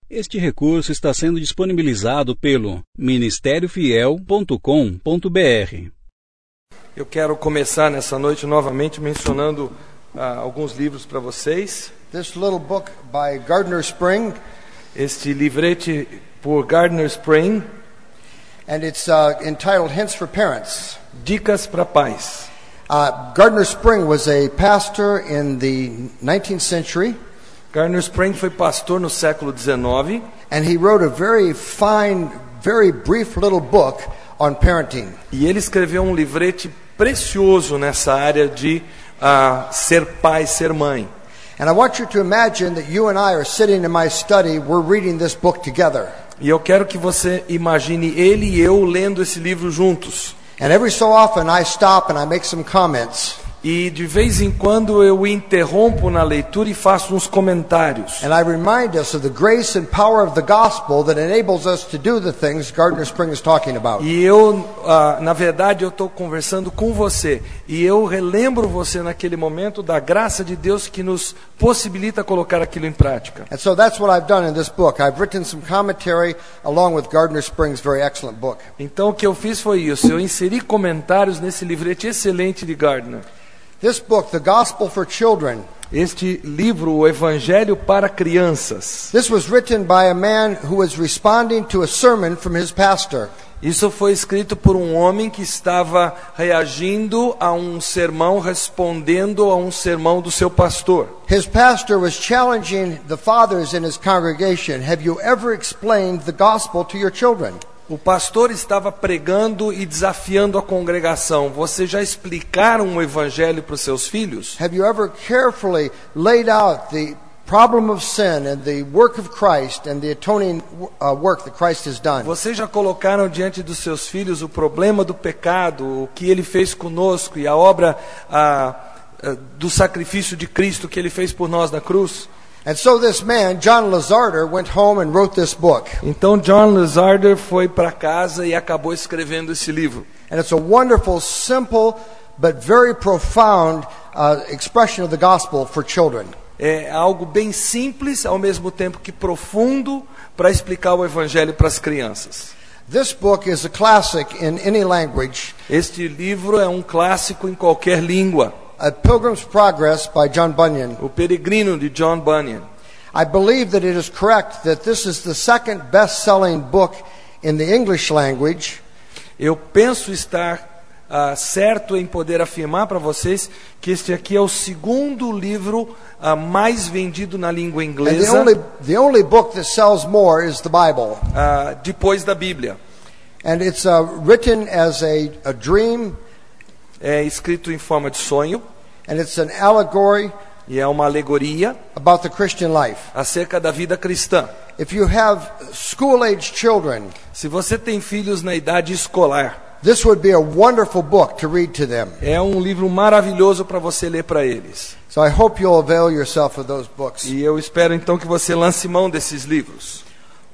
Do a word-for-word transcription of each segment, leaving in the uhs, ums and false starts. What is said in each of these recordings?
Este recurso está sendo disponibilizado pelo ministério fiel ponto com ponto br. Eu quero começar nessa noite novamente mencionando uh, alguns livros para vocês. This little book by Gardner Spring, Este livrete por Gardner Spring, and it's uh, entitled Hints for Parents. Dicas para Pais. Uh, Gardner Spring was a pastor in the nineteenth century, Gardner Spring foi pastor no século dezenove and he wrote a very fine, very brief little book on parenting. e ele escreveu um livrete precioso nessa área de uh, ser pai, ser mãe. And I want you to imagine that you and I are sitting in my study, we're reading this book together. E eu quero que você imagine ele e eu lendo esse livro juntos. And every so often I stop and I make some comments. E de vez em quando eu interrompo na leitura e faço uns comentários. And I remind us of the grace and power of the gospel that enables us to do the things Gardner Spring is talking about. E eu, uh, na verdade, eu estou conversando com você. E eu relembro você naquele momento da graça de Deus que nos possibilita colocar aquilo em prática. And so that's what I've done in this book. I've written some commentary along with Gardner Spring's very excellent book. Então o que eu fiz foi isso. Eu inseri comentários nesse livrete excelente de Gardner. This book, The Gospel for Children, Este livro, O Evangelho para Crianças. this was written by a man who was responding to a sermon from his pastor. Isso foi escrito por um homem que estava reagindo a um sermão, respondendo a um sermão do seu pastor. His pastor was challenging the fathers in his congregation. Have you ever explained the gospel to your children? O pastor estava pregando e desafiando a congregação. Vocês já explicaram o evangelho para os seus filhos? Have you ever carefully laid out the problem of sin and the work of Christ and the atoning uh, work that Christ has done? Vocês já colocaram diante dos seus filhos o problema do pecado, o que ele fez conosco e a obra ah, ah, do sacrifício de Cristo que ele fez por nós na cruz? And so this man, John Lazarder, went home and wrote this book. Então John Lazarder foi para casa e acabou escrevendo esse livro. And it's a wonderful, simple, but very profound uh, expression of the gospel for children. É algo bem simples, ao mesmo tempo que profundo, para explicar o evangelho para as crianças. This book is a classic in any language. Este livro é um clássico em qualquer língua. A Pilgrim's Progress by John Bunyan. O Peregrino de John Bunyan. I believe that it is correct that this is the second best-selling book in the English language. Eu penso estar uh, certo em poder afirmar para vocês que este aqui é o segundo livro uh, mais vendido na língua And the inglesa, only, the only book that sells more is the Bible. uh, depois da Bíblia. And it's uh, written as a, a dream, É escrito em forma de sonho and it's an allegory e é uma alegoria about the Christian life. acerca da vida cristã. If you have school-age children, Se você tem filhos na idade escolar, this would be a wonderful book to read to them. é um livro maravilhoso para você ler para eles. So I hope you'll avail yourself of those books. E eu espero então que você lance mão desses livros.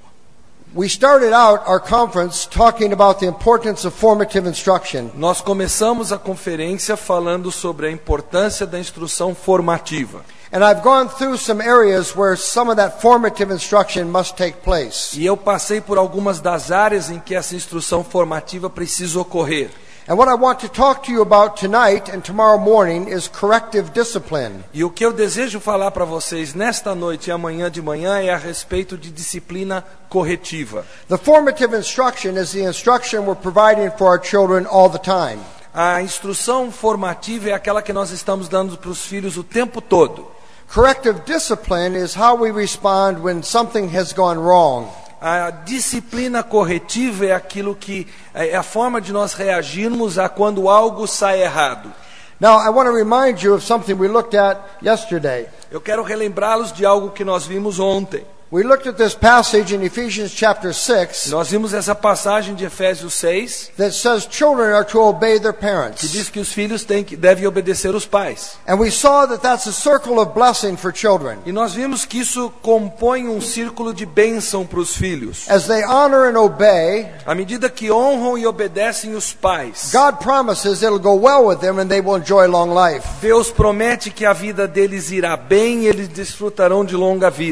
We started out our conference talking about the importance of formative instruction. Nós começamos a conferência falando sobre a importância da instrução formativa. And I've gone through some areas where some of that formative instruction must take place. E eu passei por algumas das áreas em que essa instrução formativa precisa ocorrer. And what I want to talk to you about tonight and tomorrow morning is corrective discipline. E o que eu desejo falar para vocês nesta noite e amanhã de manhã é a respeito de disciplina corretiva. The formative instruction is the instruction we're providing for our children all the time. A instrução formativa é aquela que nós estamos dando para os filhos o tempo todo. Corrective discipline is how we respond when something has gone wrong. A disciplina corretiva é aquilo que é a forma de nós reagirmos a quando algo sai errado. Now, I want to remind you of something we looked at yesterday. Eu quero relembrá-los de algo que nós vimos ontem. We looked at this passage in Ephesians chapter six Nós vimos essa passagem de Efésios seis, that says children are to obey their que parents. diz que os filhos têm que, devem obedecer os pais. And we saw that that's a circle of blessing for children. E nós vimos que isso compõe um círculo de bênção para os filhos. As they honor and obey, À medida que honram e obedecem os pais, God promises it'll go well with them and they will enjoy long life. Deus promete que a vida deles irá bem e eles desfrutarão de longa vida.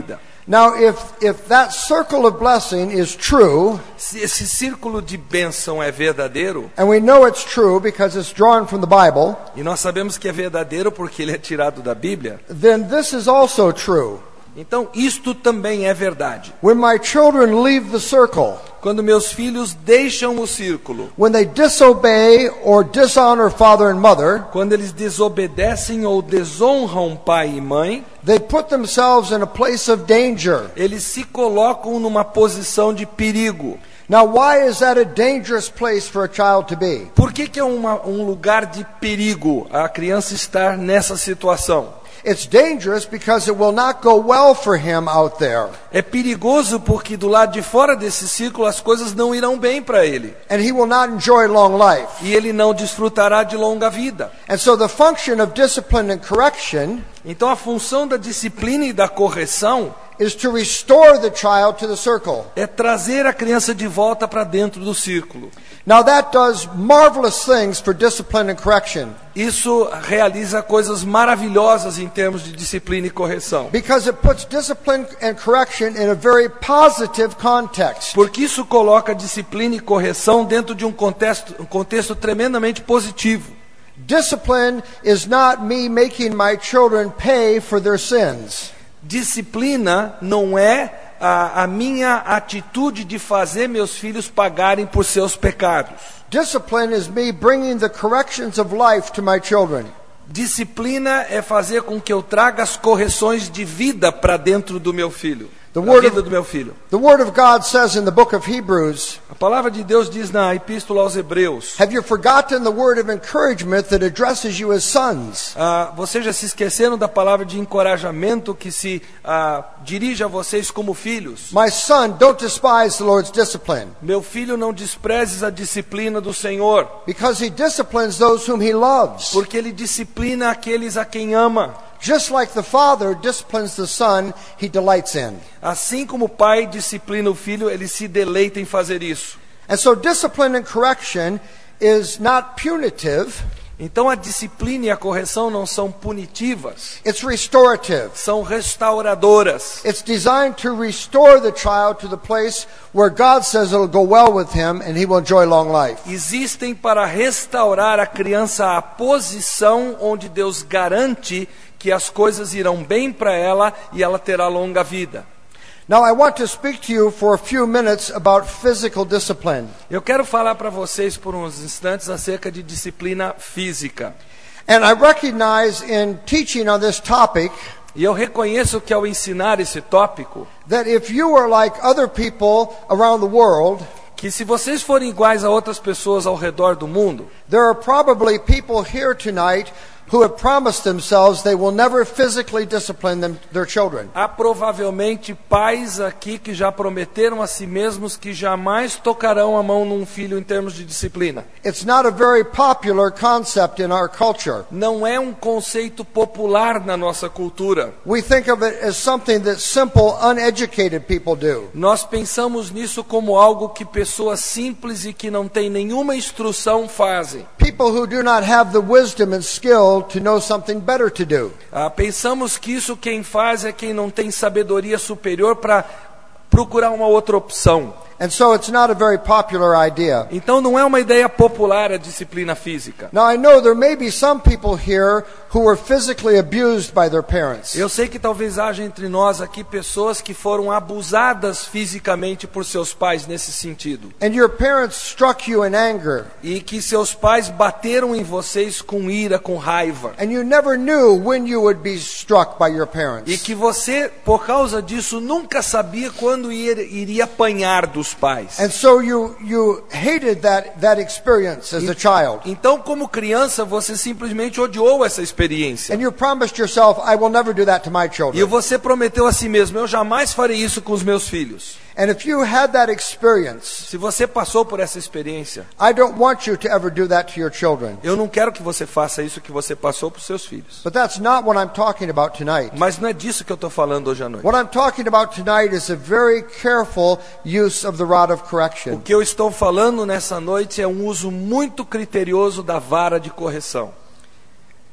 Now, if, if that circle of blessing is true, Se esse círculo de bênção é verdadeiro, and we know it's true because it's drawn from the Bible, e nós sabemos que é verdadeiro porque ele é tirado da Bíblia, then this is also true. então isto também é verdade. When my children leave the circle, Quando meus filhos deixam o círculo, when they disobey or dishonor father and mother, quando eles desobedecem ou desonram pai e mãe, they put themselves in a place of danger. eles se colocam numa posição de perigo. Now, why is that a dangerous place for a child to be? Por que, que é uma, um lugar de perigo a criança estar nessa situação? It's dangerous because it will not go well for him out there. É perigoso porque do lado de fora desse círculo as coisas não irão bem para ele. And he will not enjoy long life. E ele não desfrutará de longa vida. And so the function of discipline and correction Então a função da disciplina e da correção is to restore the child to the circle. é trazer a criança de volta para dentro do círculo. Now that does marvelous things for discipline and correction. Isso realiza coisas maravilhosas em termos de disciplina e correção. Because it puts discipline and correction in a very positive context. Porque isso coloca disciplina e correção dentro de um contexto, um contexto tremendamente positivo. Discipline is not me making my children pay for their sins. Disciplina não é a, a minha atitude de fazer meus filhos pagarem por seus pecados. Discipline is me bringing the corrections of life to my children. Disciplina é fazer com que eu traga as correções de vida para dentro do meu filho. The Da word vida of- do meu filho. The Word of God says in the book of Hebrews, A palavra de Deus diz na Epístola aos Hebreus: have you forgotten the word of encouragement that addresses you as sons? ah, vocês já se esqueceram da palavra de encorajamento que se ah, dirige a vocês como filhos? My son, don't despise the Lord's discipline, Meu filho, não desprezes a disciplina do Senhor, because he disciplines those whom he loves. porque ele disciplina aqueles a quem ama. Just like the father disciplines the son he delights in. Assim como o pai disciplina o filho, ele se deleita em fazer isso. And so discipline and correction is not punitive, Então a disciplina e a correção não são punitivas, it's restorative. são restauradoras. It's designed to restore the child to the place where God says it'll go well with him and he will enjoy long life. Existem para restaurar a criança à posição onde Deus garante que as coisas irão bem para ela e ela terá longa vida. Now I want to speak to you for a few minutes about physical discipline. Eu quero falar para vocês por uns instantes acerca de disciplina física. And I recognize in teaching on this topic E eu reconheço que ao ensinar esse tópico, that if you are like other people around the world, que se vocês forem iguais a outras pessoas ao redor do mundo, there are probably people here tonight who have promised themselves they will never physically discipline them, their children. há provavelmente pais aqui que já prometeram a si mesmos que jamais tocarão a mão num filho em termos de disciplina. It's not a very popular concept in our culture. Não é um conceito popular na nossa cultura. We think of it as something that simple, uneducated people do. Nós pensamos nisso como algo que pessoas simples e que não têm nenhuma instrução fazem. People who do not have the wisdom and skill to know something better to do. Ah, pensamos que isso quem faz é quem não tem sabedoria superior para procurar uma outra opção. And so it's not a very popular idea. Então não é uma ideia popular a disciplina física. Now I know there may be some people here who were physically abused by their parents. Eu sei que talvez haja entre nós aqui pessoas que foram abusadas fisicamente por seus pais nesse sentido. And your parents struck you in anger. E que seus pais bateram em vocês com ira, com raiva. And you never knew when you would be struck by your E parents. que você, por causa disso, nunca sabia quando ir- iria apanhar dos pais. And so you, you hated that, that experience as a child. Então, como criança, você simplesmente odiou essa experiência. And you promised yourself, I will never do that to my E children. você prometeu a si mesmo, eu jamais farei isso com os meus filhos. And if you had that experience, Se você passou por essa experiência, I don't want you to ever do that to your children. eu não quero que você faça isso que você passou para os seus filhos. But that's not what I'm talking about tonight. Mas não é disso que eu estou falando hoje à noite. What I'm talking about tonight is a very careful use of the rod of O correction. que eu estou falando nessa noite é um uso muito criterioso da vara de correção.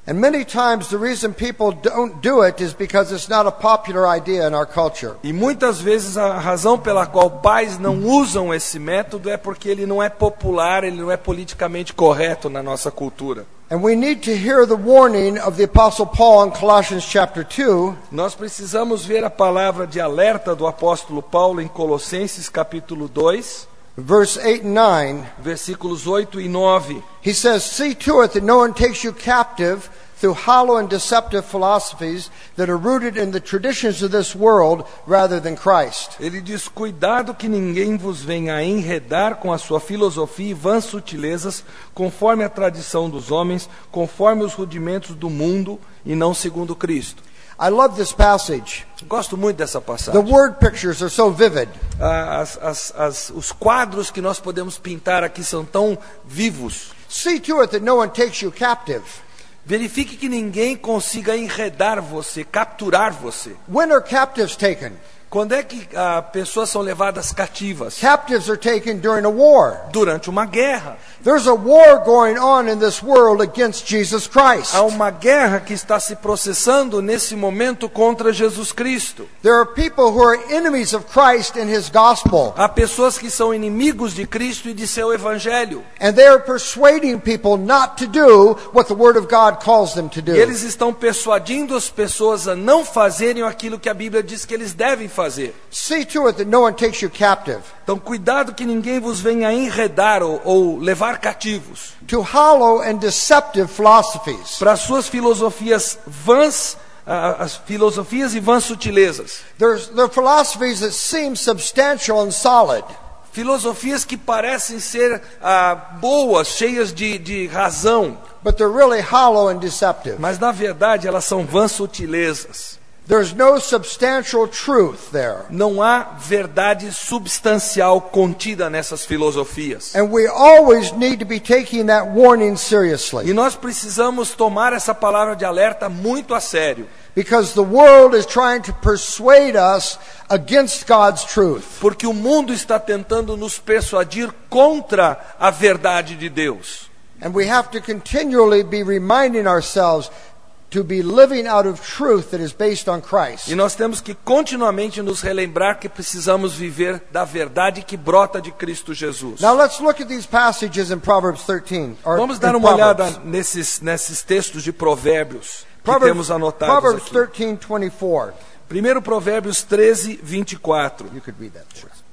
And many times the reason people don't do it is because it's not a popular idea in our culture. E muitas vezes a razão pela qual pais não usam esse método é porque ele não é popular, ele não é politicamente correto na nossa cultura. And we need to hear the warning of the Apostle Paul in Colossians chapter two. Nós precisamos ver a palavra de alerta do apóstolo Paulo em Colossenses capítulo dois, Verse eight and nine, versículos oito e nove. he says, "See to it that no one takes you captive through hollow and deceptive philosophies that are rooted in the traditions of this world rather than Christ." Ele diz: cuidado que ninguém vos venha a enredar com a sua filosofia e vãs sutilezas, conforme a tradição dos homens, conforme os rudimentos do mundo, e não segundo Cristo. I love this passage. Gosto muito dessa The passagem. word pictures are so vivid. Ah, As, as, as, os quadros que nós podemos pintar aqui são tão vivos. See to it that no one takes you captive. Verifique que ninguém consiga enredar você, capturar você. When are captives taken? Quando é que ah, pessoas são levadas cativas? Captives are taken during a war. Durante uma guerra. There's a war going on in this world against Jesus Christ. Há uma guerra que está se processando nesse momento contra Jesus Cristo. There are people who are enemies of Christ and His gospel. Há pessoas que são inimigos de Cristo e de seu evangelho. And they are persuading people not to do what the Word of God calls them to do. E eles estão persuadindo as pessoas a não fazerem aquilo que a Bíblia diz que eles devem fazer. See to it that no one takes you captive. Então, cuidado que ninguém vos venha enredar ou, ou levar cativos To hollow and deceptive philosophies. para suas filosofias vãs, ah, as filosofias e vãs sutilezas. There's, there are philosophies that seem substantial and solid. Filosofias que parecem ser ah, boas, cheias de, de razão, But they're really hollow and deceptive. mas na verdade elas são vãs sutilezas. There's no substantial truth there. Não há verdade substancial contida nessas filosofias. And we always need to be taking that warning E seriously. nós precisamos tomar essa palavra de alerta muito a sério. Because the world is trying to persuade us against God's truth. Porque o mundo está tentando nos persuadir contra a verdade de Deus. And we have to continually be reminding ourselves to be living out of truth that is based on Christ. E nós temos que continuamente nos relembrar que precisamos viver da verdade que brota de Cristo Jesus. Now let's look at these passages in Proverbs thirteen. Or Vamos in dar uma olhada Proverbs. nesses, nesses textos de provérbios que Proverbs, temos anotados Proverbs aqui. thirteen twenty-four. Primeiro Provérbios treze, vinte e quatro. You could read that for us.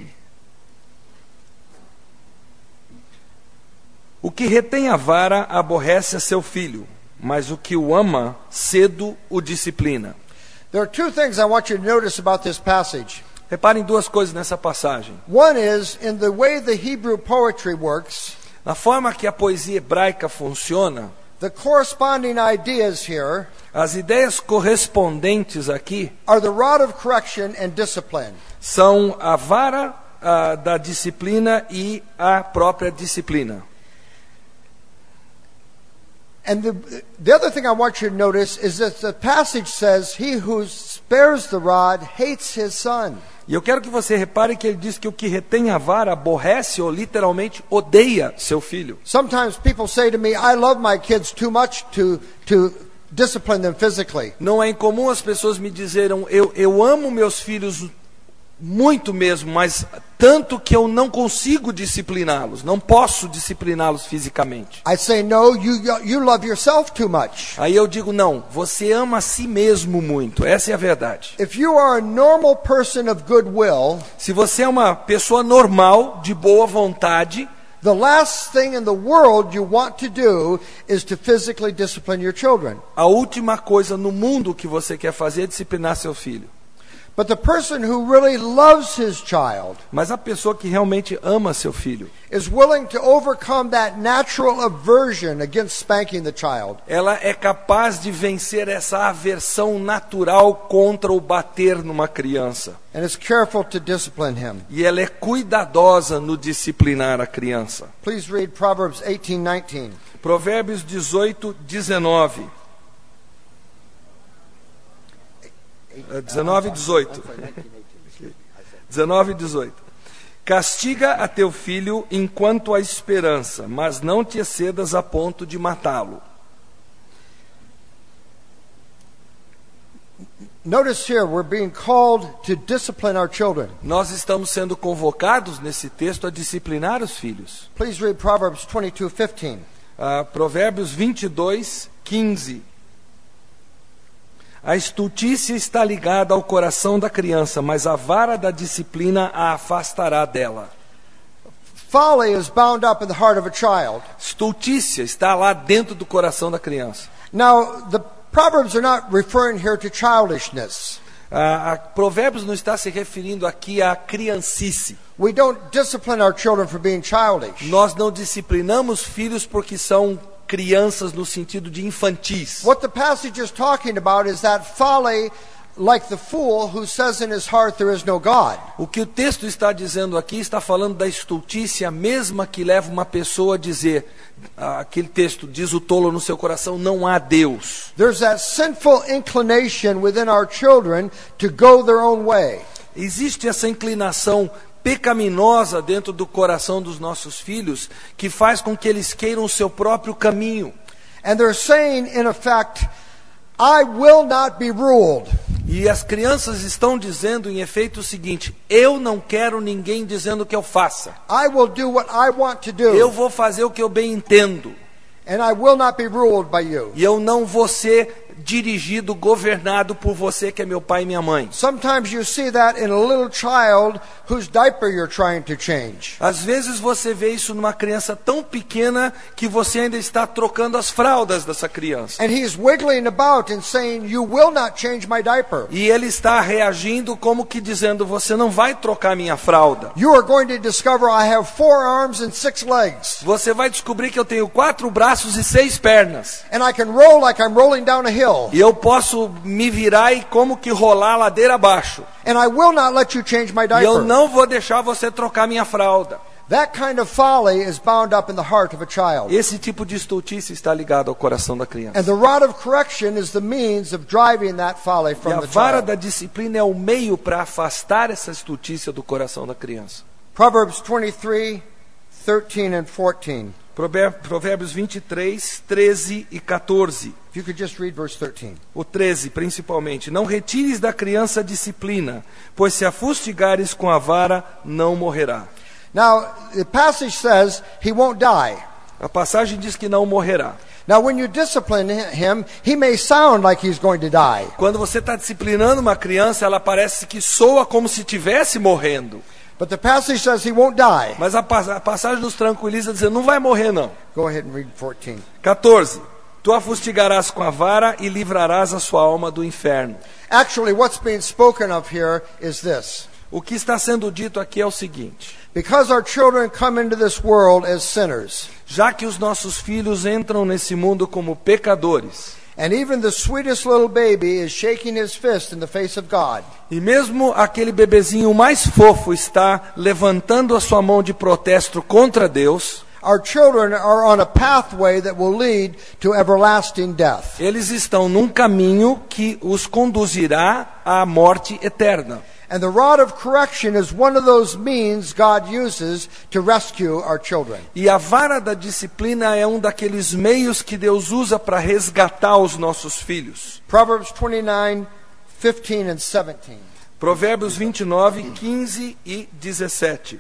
O que retém a vara aborrece a seu filho, mas o que o ama, cedo o disciplina. There are two things I want you to notice about this passage. Reparem duas coisas nessa passagem. One is in the way the Hebrew poetry works, Na forma que a poesia hebraica funciona, the corresponding ideas here as ideias correspondentes aqui are the rod of correction and discipline. são a vara ah, da disciplina e a própria disciplina. And the, the other thing I want you to notice is that the passage says, "He who spares the rod hates his son." E eu quero que você repare que ele diz que o que retém a vara aborrece ou literalmente odeia seu filho. Sometimes people say to me, "I love my kids too much to to discipline them physically." Não é incomum as pessoas me dizerem, eu, eu amo meus filhos muito mesmo, mas tanto que eu não consigo discipliná-los, não posso discipliná-los fisicamente. I say, "No, you you love yourself too much." Aí eu digo, não, você ama a si mesmo muito, essa é a verdade. If you are a normal person of goodwill, Se você é uma pessoa normal, de boa vontade, the last thing in the world you want to do is to physically discipline your children. a última coisa no mundo que você quer fazer é disciplinar seu filho. But the person who really loves his child Mas a pessoa que realmente ama seu filho, is willing to overcome that natural aversion against spanking the child. ela é capaz de vencer essa aversão natural contra o bater numa criança. And is careful to discipline him. E ela é cuidadosa no disciplinar a criança. Please read Proverbs eighteen nineteen. Provérbios dezoito, dezenove. dezenove e dezoito. dezenove e dezoito. Castiga a teu filho enquanto há esperança, mas não te excedas a ponto de matá-lo. Notice here, we're being called to discipline our children. Nós estamos sendo convocados nesse texto a disciplinar os filhos. Please read Proverbs twenty-two fifteen. Uh, Provérbios vinte e dois, quinze. A estultícia está ligada ao coração da criança, mas a vara da disciplina a afastará dela. Folly is bound up in the heart of a child. Estultícia está lá dentro do coração da criança. Now, the Proverbs are not referring here to childishness. A, a Provérbios não está se referindo aqui à criancice. We don't discipline our children for being childish. Nós não disciplinamos filhos porque são crianças no sentido de infantis. What the passage is talking about is that folly, like the fool who says in his heart there is no God. O que o texto está dizendo aqui está falando da estultícia, a mesma que leva uma pessoa a dizer, aquele texto diz o tolo no seu coração, não há Deus. There's that sinful inclination within our children to go their own way. Existe essa inclinação pecaminosa dentro do coração dos nossos filhos que faz com que eles queiram o seu próprio caminho. And they're saying, in effect, I will not be ruled. E as crianças estão dizendo, em efeito, o seguinte: eu não quero ninguém dizendo o que eu faça. I will do what I want to do. Eu vou fazer o que eu bem entendo. And I will not be ruled by you. E eu não vou ser dirigido, governado por você que é meu pai e minha mãe. Sometimes you see that in a little child whose diaper you're trying to change. Às vezes você vê isso numa criança tão pequena que você ainda está trocando as fraldas dessa criança. And he's wiggling about and saying, you will not change my diaper. E ele está reagindo como que dizendo, você não vai trocar minha fralda. You are going to discover I have four arms and six legs. Você vai descobrir que eu tenho quatro braços e seis pernas. And I can roll like I'm rolling down a hill. E eu posso me virar e como que rolar a ladeira abaixo. And I will not let you change my E diaper. eu não vou deixar você trocar minha fralda. That kind of folly is bound up in the heart of a child. Esse tipo de estultice está ligado ao coração da criança. And the rod of correction is the means of driving that folly E from a the vara child. da disciplina é o meio para afastar essa estultícia do coração da criança. Proverbs twenty-three, thirteen and fourteen. Provérbios vinte e três, treze e quatorze. If you could just read verse thirteen. O treze, principalmente. Não retires da criança a disciplina, pois se a fustigares com a vara, não morrerá. Now, the passage says he won't die. A passagem diz que não morrerá. Now, when you discipline him, he may sound like he's going to die. Quando você está disciplinando uma criança, ela parece que soa como se estivesse morrendo. But the passage says he won't die. Mas a, pas- a passagem nos tranquiliza dizendo, não vai morrer não. Go ahead and read fourteen. quatorze. Tu a fustigarás com a vara e livrarás a sua alma do inferno. Actually, what's being spoken of here is this. O que está sendo dito aqui é o seguinte: Because our children come into this world as sinners, já que os nossos filhos entram nesse mundo como pecadores, and even the sweetest little baby is shaking his fist in the face of God, e mesmo aquele bebezinho mais fofo está levantando a sua mão de protesto contra Deus, our children are on a pathway that will lead to everlasting death. eles estão num caminho que os conduzirá à morte eterna. And the rod of correction is one of those means God uses to rescue our children. E a vara da disciplina é um daqueles meios que Deus usa para resgatar os nossos filhos. Proverbs twenty-nine, fifteen and seventeen. Provérbios vinte e nove, quinze e dezessete.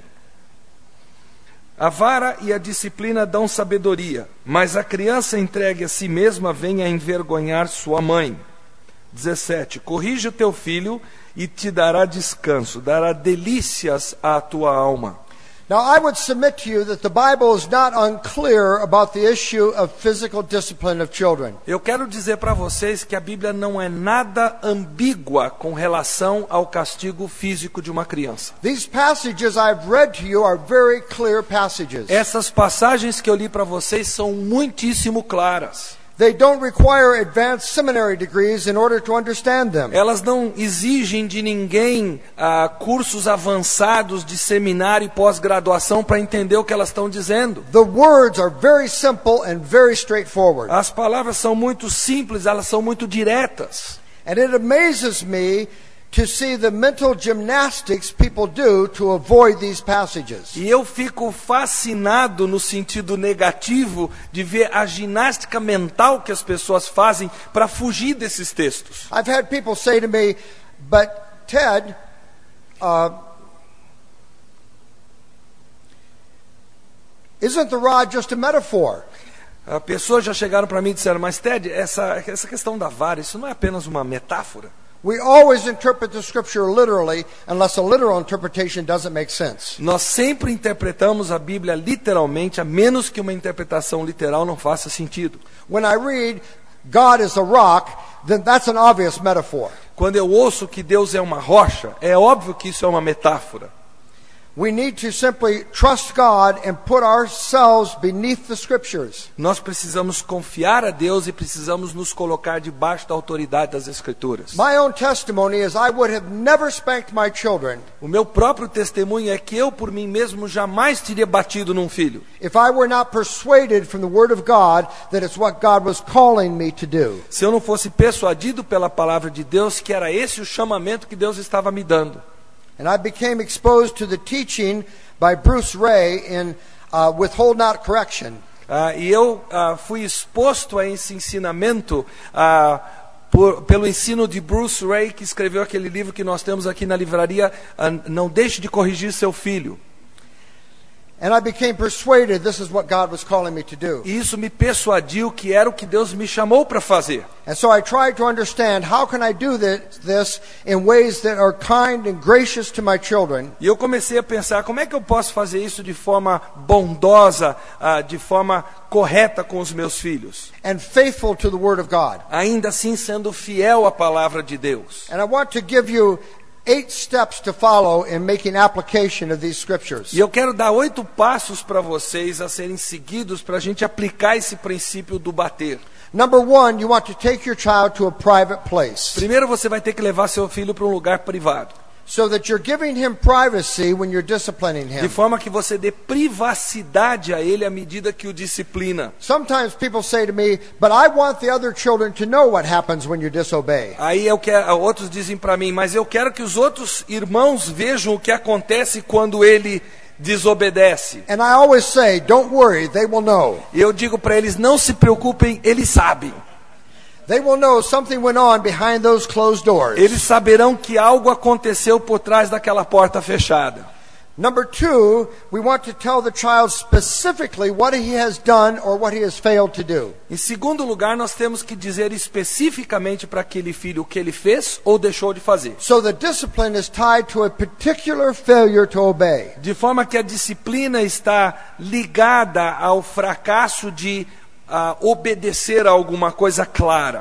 A vara e a disciplina dão sabedoria, mas a criança entregue a si mesma vem a envergonhar sua mãe. dezessete. Corrige o teu filho e te dará descanso, dará delícias à tua alma. Now, I would submit to you that the Bible is not unclear about the issue of physical discipline of children. Eu quero dizer para vocês que a Bíblia não é nada ambígua com relação ao castigo físico de uma criança. These passages I've read to you are very clear passages. Essas passagens que eu li para vocês são muitíssimo claras. They don't require advanced seminary degrees in order to understand them. Elas não exigem de ninguém ah, cursos avançados de seminário e pós-graduação para entender o que elas estão dizendo. The words are very simple and very straightforward. As palavras são muito simples, elas são muito diretas. And it amazes me to see the mental gymnastics people do to avoid these passages. E eu fico fascinado no sentido negativo de ver a ginástica mental que as pessoas fazem para fugir desses textos. I've had people say to me, but Ted, uh, isn't the rod just a metaphor? As pessoas já chegaram para mim e disseram, mas Ted, essa, essa questão da vara, isso não é apenas uma metáfora? We always interpret the scripture literally unless a literal interpretation doesn't make sense. Nós sempre interpretamos a Bíblia literalmente, a menos que uma interpretação literal não faça sentido. When I read God is a rock, then that's an obvious metaphor. Quando eu ouço que Deus é uma rocha, é óbvio que isso é uma metáfora. We need to simply trust God and put ourselves beneath the scriptures. Nós precisamos confiar a Deus e precisamos nos colocar debaixo da autoridade das Escrituras. My own testimony is I would have never spanked my children O meu próprio testemunho é que eu, por mim mesmo, jamais teria batido num filho. if I were not persuaded from the Word of God that it's what God was calling me to do. Se eu não fosse persuadido pela palavra de Deus que era esse o chamamento que Deus estava me dando. And I became exposed to the teaching by Bruce Ray in uh, Withhold Not Correction. Ah, e eu ah, fui exposto a esse ensinamento ah, por, pelo ensino de Bruce Ray, que escreveu aquele livro que nós temos aqui na livraria, ah, Não Deixe de Corrigir Seu Filho. And I became persuaded this is what God was calling me to do. E isso me persuadiu que era o que Deus me chamou para fazer. And so I tried to understand how can I do this, this in ways that are kind and gracious to my children. E eu comecei a pensar, como é que eu posso fazer isso de forma bondosa, ah, de forma correta com os meus filhos? And faithful to the Word of God. Ainda assim sendo fiel à palavra de Deus. And I want to give you eight steps to follow in making application of these scriptures. E eu quero dar oito passos para vocês a serem seguidos para a gente aplicar esse princípio do bater. Number one, you want to take your child to a private place Primeiro você vai ter que levar seu filho para um lugar privado. so that you're giving him privacy when you're disciplining De him. forma que você dê privacidade a ele à medida que o disciplina. Sometimes people say to me, but I want the other children to know what happens when you disobey. Aí eu quero, outros dizem para mim, mas eu quero que os outros irmãos vejam o que acontece quando ele desobedece. And I always say, don't worry, they will know. E eu digo para eles, não se preocupem, eles sabem. They will know something went on behind those closed doors. Eles saberão que algo aconteceu por trás daquela porta fechada. Number two, we want to tell the child specifically what he has done or what he has failed to do. Em segundo lugar, nós temos que dizer especificamente para aquele filho o que ele fez ou deixou de fazer. So the discipline is tied to a particular failure to obey. De forma que a disciplina está ligada ao fracasso de uh, obedecer a alguma coisa clara.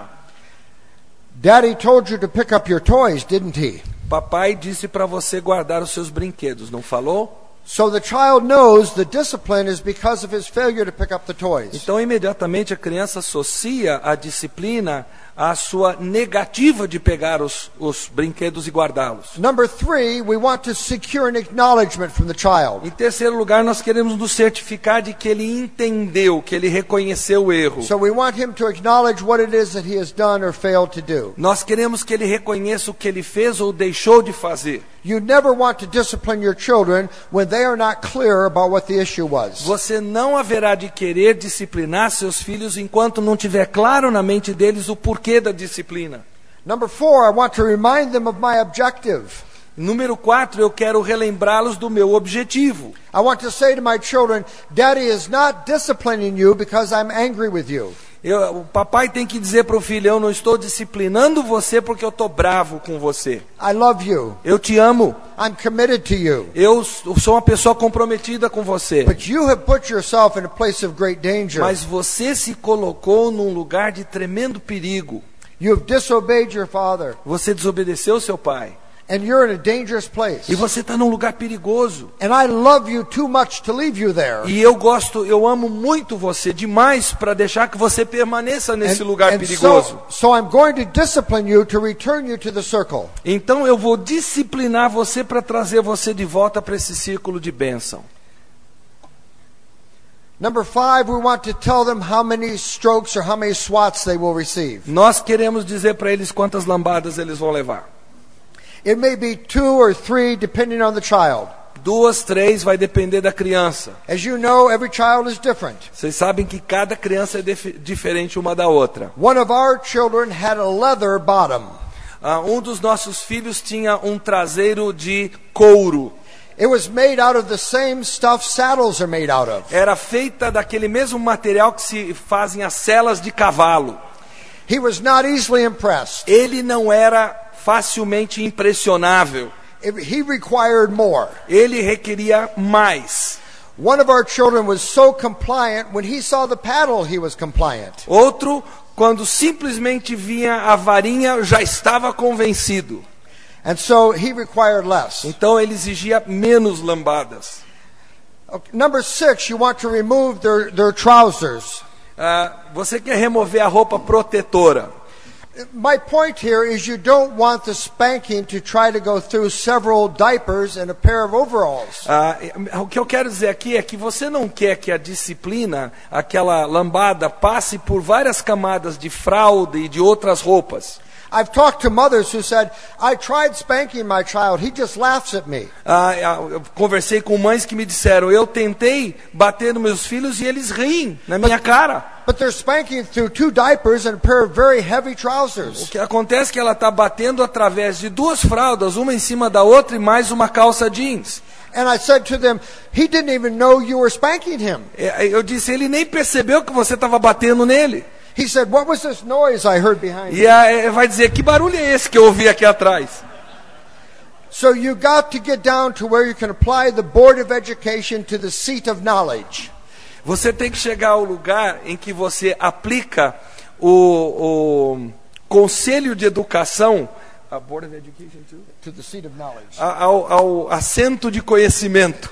Daddy told you to pick up your toys, didn't he? Papai disse para você guardar os seus brinquedos, não falou? So the child knows the discipline is because of his failure to pick up the toys. Então, imediatamente a criança associa a disciplina à sua negativa de pegar os, os brinquedos e guardá-los. Number three, we want to secure an acknowledgement from the child. Em terceiro lugar, nós queremos nos certificar de que ele entendeu, que ele reconheceu o erro. So we want him to acknowledge what it is that he has done or failed to do. Nós queremos que ele reconheça o que ele fez ou deixou de fazer. You never want to discipline your children when they are not clear about what the issue was. Você não haverá de querer disciplinar seus filhos enquanto não tiver claro na mente deles o porquê da disciplina. Number four, I want to remind them of my objective. Número quatro, eu quero relembrá-los do meu objetivo. I want to say to my children, Daddy is not disciplining you because I'm angry with you. Eu, o papai tem que dizer para o filho, eu não estou disciplinando você porque eu estou bravo com você. I love you. Eu te amo. I'm committed to you. Eu sou uma pessoa comprometida com você. But you have put yourself in a place of great danger. Mas você se colocou num lugar de tremendo perigo. You have disobeyed your father. Você desobedeceu seu pai. And you're in a dangerous place. E você está num lugar perigoso. And I love you too much to leave you there. E eu gosto, eu amo muito você demais para deixar que você permaneça nesse And- lugar and perigoso. So, so I'm going to discipline you to return you to the circle. Então eu vou disciplinar você para trazer você de volta para esse círculo de bênção. Number five, we want to tell them how many strokes or how many swats they will receive. Nós queremos dizer para eles quantas lambadas eles vão levar. It may be two or three, depending on the child. Duas, três, vai depender da criança. As you know, every child is different. Vocês sabem que cada criança é dif- diferente uma da outra. One of our children had a leather bottom. Uh, um dos nossos filhos tinha um traseiro de couro. It was made out of the same stuff saddles are made out of. Era feita daquele mesmo material que se fazem as selas de cavalo. He was not easily impressed. Ele não era facilmente impressionável. It- he required more. Ele requeria mais. One of our children was so compliant, when he saw the paddle, he was compliant. Outro, quando simplesmente vinha a varinha, já estava convencido. And so he required less. Então ele exigia menos lambadas. Okay, number six, you want to remove their, their trousers. Ah, você quer remover a roupa protetora. My point here is you don't want the spanking to try to go through several diapers and a pair of overalls. Ah, o que eu quero dizer aqui é que você não quer que a disciplina, aquela lambada, passe por várias camadas de fralda e de outras roupas. I've talked to mothers who said, I tried spanking my child, he just laughs at me. Ah, eu conversei com mães que me disseram, eu tentei bater nos meus filhos e eles riem na minha cara. But they're spanking through two diapers and a pair of very heavy O trousers. que acontece é que ela está batendo através de duas fraldas, uma em cima da outra e mais uma calça jeans. And I said to them, he didn't even know you were spanking him. É, Eu disse, ele nem percebeu que você estava batendo nele. He said, what was this noise I heard behind me? E a, vai dizer, que barulho é esse que eu ouvi aqui atrás? So you got to get down to where you can apply the Board of Education to the seat of knowledge. Você tem que chegar ao lugar em que você aplica o, o Conselho de Educação a Board of Education too? To the seat of knowledge. ao, ao assento de conhecimento.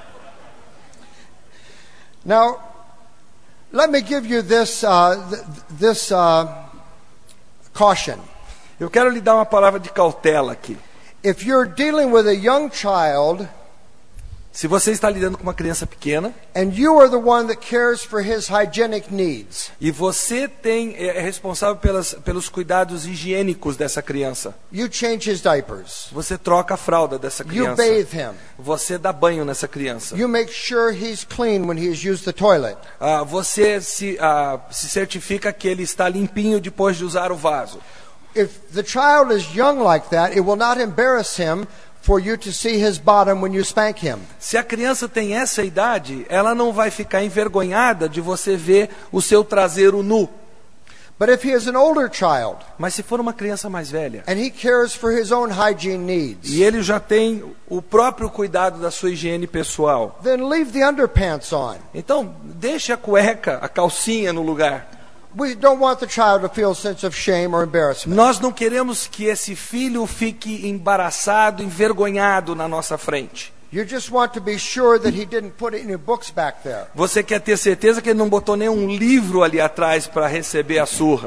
Now, let me give you this, uh, th- this uh, caution. Eu quero lhe dar uma palavra de cautela aqui. If you're dealing with a young child Se você está lidando com uma criança pequena and you are the one that cares for his hygienic needs, e você tem, é responsável pelas, pelos cuidados higiênicos dessa criança, you change his diapers. você troca a fralda dessa You criança, bathe him. você dá banho nessa criança, You make sure he's clean when he has used the toilet. ah, você se, ah, se certifica que ele está limpinho depois de usar o vaso. If the child is young like that, it will not embarrass him for you to see his bottom when you spank him. Se a criança tem essa idade, ela não vai ficar envergonhada de você ver o seu traseiro nu. But if he is an older child Mas se for uma criança mais velha, and he cares for his own hygiene needs, e ele já tem o próprio cuidado da sua higiene pessoal, then leave the underpants on. então deixe a cueca, a calcinha no lugar. We don't want the child to feel a sense of shame or embarrassment. Nós não queremos que esse filho fique embaraçado, envergonhado na nossa frente. You just want to be sure that he didn't put any books back there. Você quer ter certeza que ele não botou nenhum livro ali atrás para receber a surra.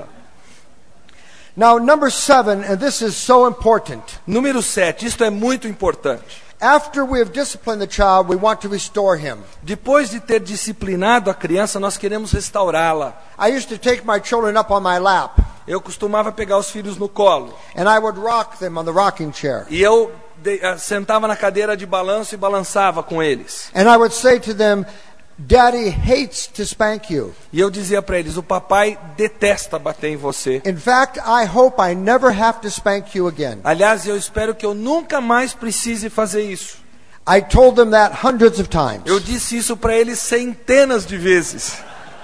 Now, number seven, and this is so important. Número sete, isto é muito importante. After we have disciplined the child, we want to restore him. Depois de ter disciplinado a criança, nós queremos restaurá-la. I used to take my children up on my lap, Eu costumava pegar os filhos no colo. and I would rock them on the rocking chair. E eu de, uh, sentava na cadeira de balanço e balançava com eles. And I would say to them, Daddy hates to spank you. E eu dizia para eles, o papai detesta bater em você. In fact, I hope I never have to spank you again. Aliás, eu espero que eu nunca mais precise fazer isso. I told them that hundreds of times. Eu disse isso para eles centenas de vezes.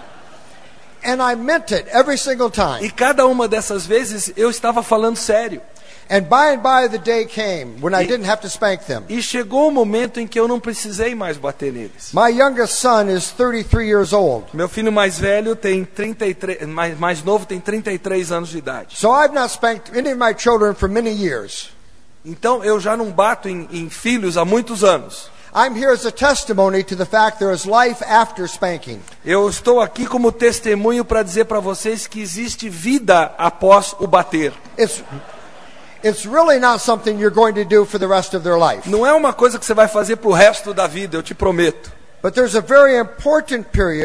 And I meant it every single E time. cada uma dessas vezes eu estava falando sério. And by and by the day came when I didn't have to spank them. E chegou o momento em que eu não precisei mais bater neles. My youngest son is thirty-three years old. Meu filho mais velho tem trinta e três, mais, mais novo tem trinta e três anos de idade. So I've not spanked any of my children for many years. Então eu já não bato em, em filhos há muitos anos. I'm here as a testimony to the fact there is life after spanking. Eu estou aqui como testemunho para dizer para vocês que existe vida após o bater. It's It's really not something you're going to do for the rest of their life. Não é uma coisa que você vai fazer para o resto da vida, eu te prometo. But there's a very important period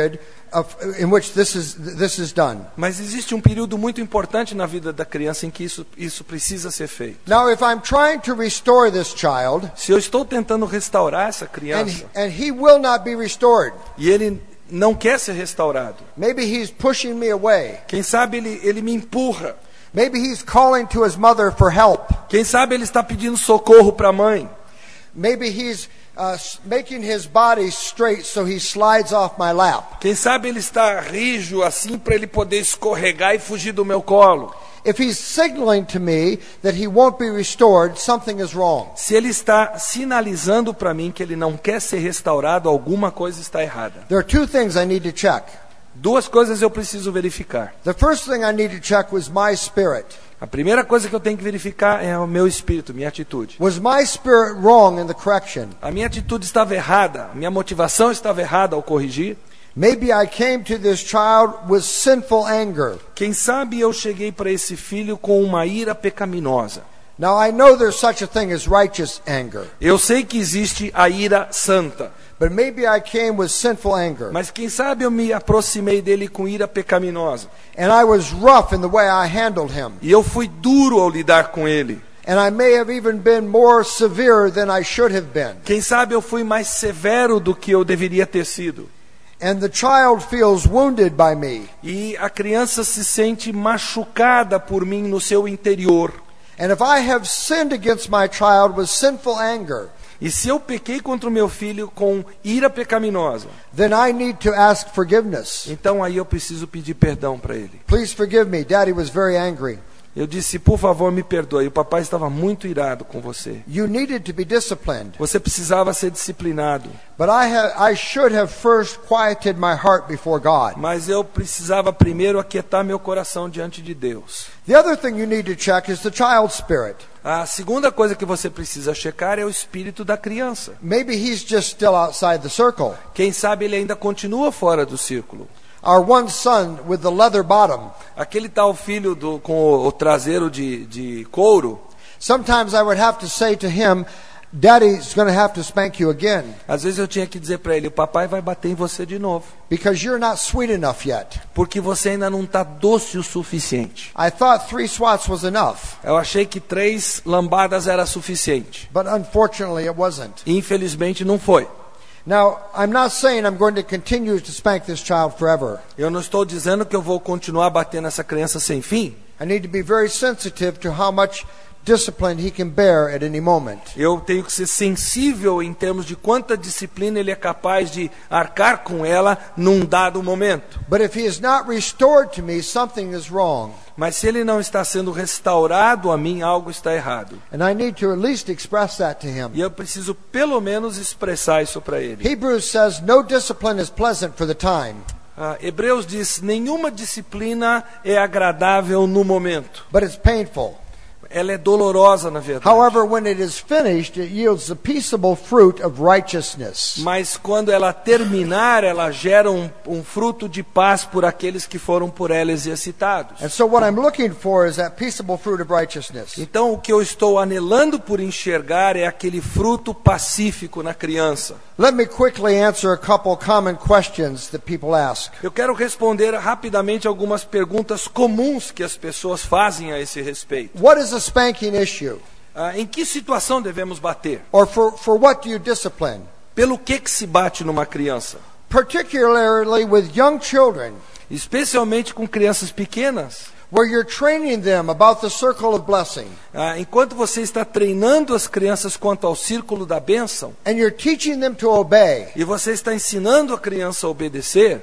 of, in which this is this is done. Mas existe um período muito importante na vida da criança em que isso, isso precisa ser feito. Now, if I'm trying to restore this child, Se eu estou tentando restaurar essa and, criança and he will not be restored, e ele não quer ser restaurado, maybe he's pushing me away. quem sabe ele, ele me empurra, Maybe he's calling to his mother for help. quem sabe ele está pedindo socorro para a mãe, Maybe he's uh, making his body straight so he slides off my lap. quem sabe ele está rijo assim para ele poder escorregar e fugir do meu colo. If he's signaling to me that he won't be restored, something is wrong. Se ele está sinalizando para mim que ele não quer ser restaurado, alguma coisa está errada. There are two things I need to check. Duas coisas eu preciso verificar. The first thing I need to check was my spirit. A primeira coisa que eu tenho que verificar é o meu espírito, minha atitude. Was my spirit wrong in the correction? A minha atitude estava errada, a minha motivação estava errada ao corrigir. Maybe I came to this child with sinful anger. Quem sabe eu cheguei para esse filho com uma ira pecaminosa. Now I know there's such a thing as righteous anger, Eu sei que existe a ira santa, but maybe I came with sinful anger. mas quem sabe eu me aproximei dele com ira pecaminosa. And I was rough in the way I handled him. E eu fui duro ao lidar com ele. And I may have even been more severe than I should have been. Quem sabe eu fui mais severo do que eu deveria ter sido. And the child feels wounded by me. E a criança se sente machucada por mim no seu interior. And if I have sinned against my child with sinful anger, E se eu pequei contra o meu filho com ira pecaminosa, then I need to ask forgiveness. então aí eu preciso pedir perdão para ele. Please forgive me. Daddy was very angry. Eu disse, por favor, me perdoe. O papai estava muito irado com você. You needed to be disciplined. Você precisava ser disciplinado. But I have, I should have first quieted my heart before God. Mas eu precisava primeiro aquietar meu coração diante de Deus. The other thing you need to check is the child's spirit. A segunda coisa que você precisa checar é o espírito da criança. Maybe he's just still outside the circle. Quem sabe ele ainda continua fora do círculo. Our one son with the leather bottom. Aquele tal filho do, com o, o traseiro de, de couro. Sometimes I would have to say to him, Daddy's going to have to spank you again. Às vezes eu tinha que dizer para ele, o papai vai bater em você de novo. Because you're not sweet enough yet. Porque você ainda não está doce o suficiente. I thought three swats was enough. Eu achei que três lambadas era suficiente. But unfortunately it wasn't. Infelizmente não foi. Now, I'm not saying I'm going to continue to spank this child forever. Eu não estou dizendo que eu vou continuar batendo essa criança sem fim. I need to be very sensitive to how much discipline he can bear at any moment. Eu tenho que ser sensível em termos de quanta disciplina ele é capaz de arcar com ela num dado momento. But if he is not restored to me, something is wrong. Mas se ele não está sendo restaurado a mim, algo está errado. And I need to at least express that to him. E eu preciso pelo menos expressar isso para ele. Hebrews says no discipline is pleasant for the time, Ah, Hebreus diz, nenhuma disciplina é agradável no momento. but it's painful. Ela é dolorosa, na verdade. However, when it is finished, it yields the peaceable fruit of righteousness. Mas quando ela terminar, ela gera um, um fruto de paz por aqueles que foram por ela exercitados. And so what I'm looking for is that peaceable fruit of righteousness. Então o que eu estou anelando por enxergar é aquele fruto pacífico na criança. Let me quickly answer a couple common questions that people ask. Eu quero responder rapidamente algumas perguntas comuns que as pessoas fazem a esse respeito. What is a spanking issue? Ah, em que situação devemos bater? Or for, for what do you discipline? Pelo que que se bate numa criança? Particularly with young children, Especialmente com crianças pequenas. where you're training them about the circle of blessing, Ah, enquanto você está treinando as crianças quanto ao círculo da bênção, and you're teaching them to obey, e você está ensinando a criança a obedecer,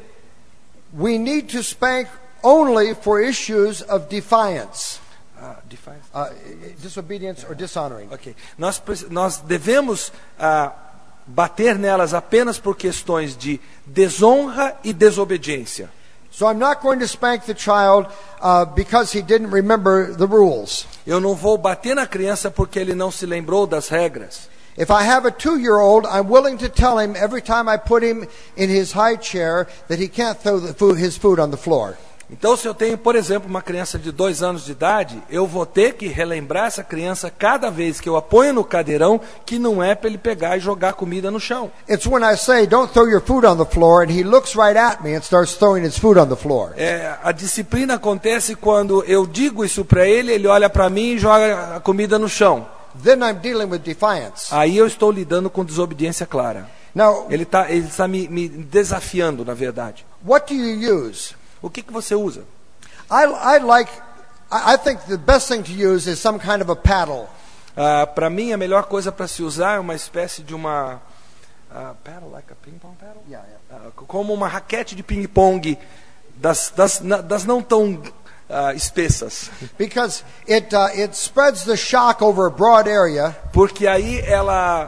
we need to spank only for issues of defiance, ah, defiance. uh, disobedience or dishonoring. Ok. Nós, pre- nós devemos ah, bater nelas apenas por questões de desonra e desobediência. So I'm not going to spank the child uh, because he didn't remember the rules. Eu não vou bater na criança porque ele não se lembrou das regras. If I have a two-year-old, I'm willing to tell him every time I put him in his high chair that he can't throw the food, his food on the floor. Então, se eu tenho, por exemplo, uma criança de dois anos de idade, eu vou ter que relembrar essa criança cada vez que eu a ponho no cadeirão que não é para ele pegar e jogar comida no chão. It's when I say, don't throw your food on the floor, and he looks right at me and starts throwing his food on the floor. É, a disciplina acontece quando eu digo isso para ele, ele olha para mim e joga a comida no chão. Then I'm dealing with defiance. Aí eu estou lidando com desobediência clara. Now, Ele está ele tá me, me desafiando, na verdade. what do you use? O que, que você usa? I, I like, I I think the best thing to use is some kind of a paddle. Ah, para mim, a melhor coisa para se usar é uma espécie de uma... ah, paddle, like a ping pong paddle? Yeah, yeah. Ah, como uma raquete de ping-pong das, das, na- das não tão ah, espessas. Because it, uh, it spreads the shock over a broad area, Porque aí ela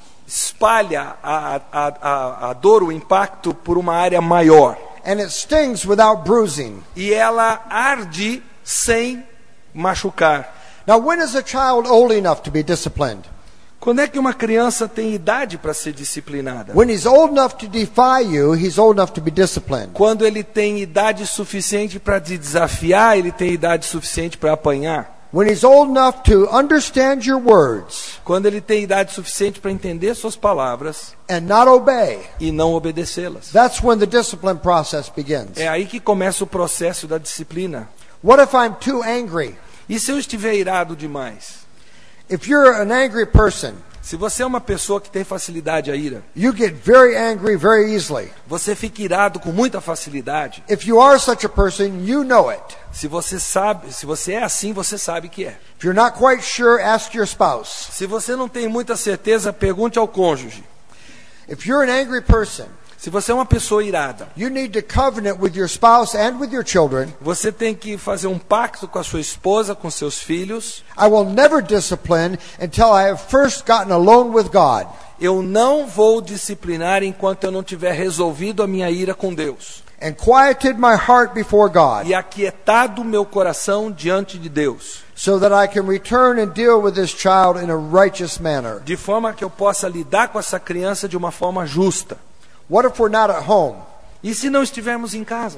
espalha a, a, a, a dor, o impacto, por uma área maior. and it stings without bruising. E ela arde sem machucar. Now, when is a child old enough to be disciplined? Quando é que uma criança tem idade para ser disciplinada? When he's old enough to defy you, he's old enough to be disciplined. Quando ele tem idade suficiente para te desafiar, ele tem idade suficiente para apanhar. When he's old enough to understand your words Quando ele tem idade suficiente para entender suas palavras and not obey, e não obedecê-las. that's when the discipline process begins. É aí que começa o processo da disciplina. What if I'm too angry? E se eu estiver irado demais? If you're an angry person, Se você é uma pessoa que tem facilidade à ira, you get very angry very easily. você fica irado com muita facilidade. If you are such a person, you know it. Se você sabe, se você é assim, você sabe que é. If you're not quite sure, ask your spouse. Se você não tem muita certeza, pergunte ao cônjuge. If you're an angry person, Se você é uma pessoa irada, you need to covenant with your spouse and with your children. você tem que fazer um pacto com a sua esposa, com seus filhos. I will never discipline until I have first gotten alone with God. Eu não vou disciplinar enquanto eu não tiver resolvido a minha ira com Deus. And quieted my heart before God, E aquietado meu coração diante de Deus. so that I can return and deal with this child in a righteous manner. De forma que eu possa lidar com essa criança de uma forma justa. What if we're not at home? E se não estivermos em casa?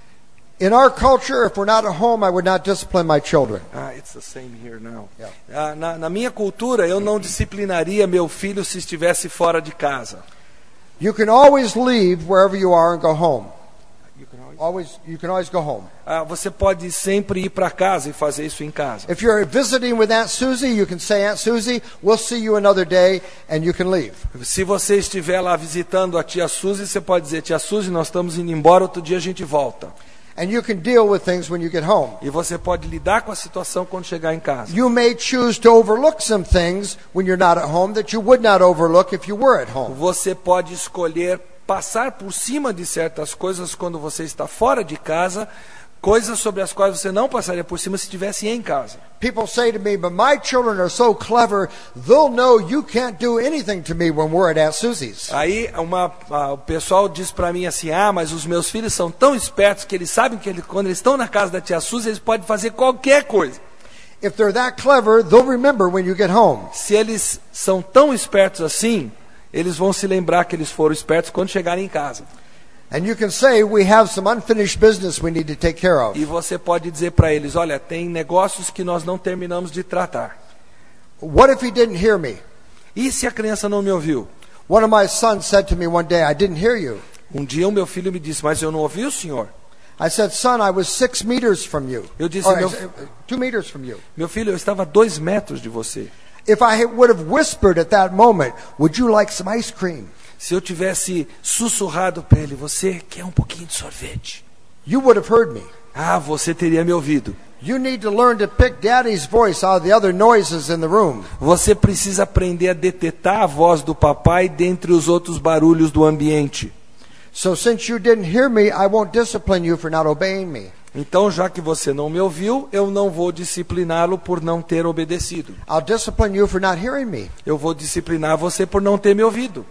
In our culture, if we're not at home, I would not discipline my children. Ah, it's the same here now. Yeah. Ah, na, na minha cultura, eu não disciplinaria meu filho se estivesse fora de casa. You can always leave wherever you are and go home. You can always- Always, you can always go home. Ah, você pode sempre ir para casa e fazer isso em casa. If you're visiting with Aunt Susie, you can say, Aunt Susie, we'll see you another day, and you can leave. Se você estiver lá visitando a tia Suzy, você pode dizer, tia Suzy, nós estamos indo embora, outro dia a gente volta. And you can deal with things when you get home. E você pode lidar com a situação quando chegar em casa. You may choose to overlook some things when you're not at home that you would not overlook if you were at home. Você pode escolher passar por cima de certas coisas quando você está fora de casa, coisas sobre as quais você não passaria por cima se estivesse em casa. People say to me, but my children are so clever, they'll know you can't do anything to me when we're at Aunt Susie's. Aí uma, a, o pessoal diz para mim assim, ah, mas os meus filhos são tão espertos que eles sabem que ele, quando eles estão na casa da tia Suzy, eles podem fazer qualquer coisa. If they're that clever, they'll remember when you get home. Se eles são tão espertos assim, eles vão se lembrar que eles foram espertos quando chegarem em casa. And you can say, we have some unfinished business we need to take care of. E você pode dizer para eles, olha, tem negócios que nós não terminamos de tratar. What if he didn't hear me? E se a criança não me ouviu? One of my sons said to me one day, I didn't hear you. Um dia o meu filho me disse, mas eu não ouvi o senhor. I said, son, I was six meters from you. Eu disse, Or, meu, uh, two meters from you. meu filho, eu estava a dois metros de você. If I would have whispered at that moment, would you like some ice cream? Se eu tivesse sussurrado para ele, você quer um pouquinho de sorvete? You would have heard me. Ah, você teria me ouvido. You need to learn to pick daddy's voice out of the other noises in the room. Você precisa aprender a detectar a voz do papai dentre os outros barulhos do ambiente. So since you didn't hear me, I won't discipline you for not obeying me. Então, já que você não me ouviu, eu não vou discipliná-lo por não ter obedecido. I'll discipline you for not hearing me. Eu vou disciplinar você por não ter me ouvido.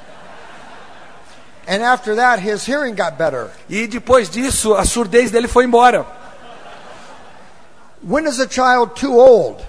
And after that, his hearing got better. E depois disso, a surdez dele foi embora. When is a child too old?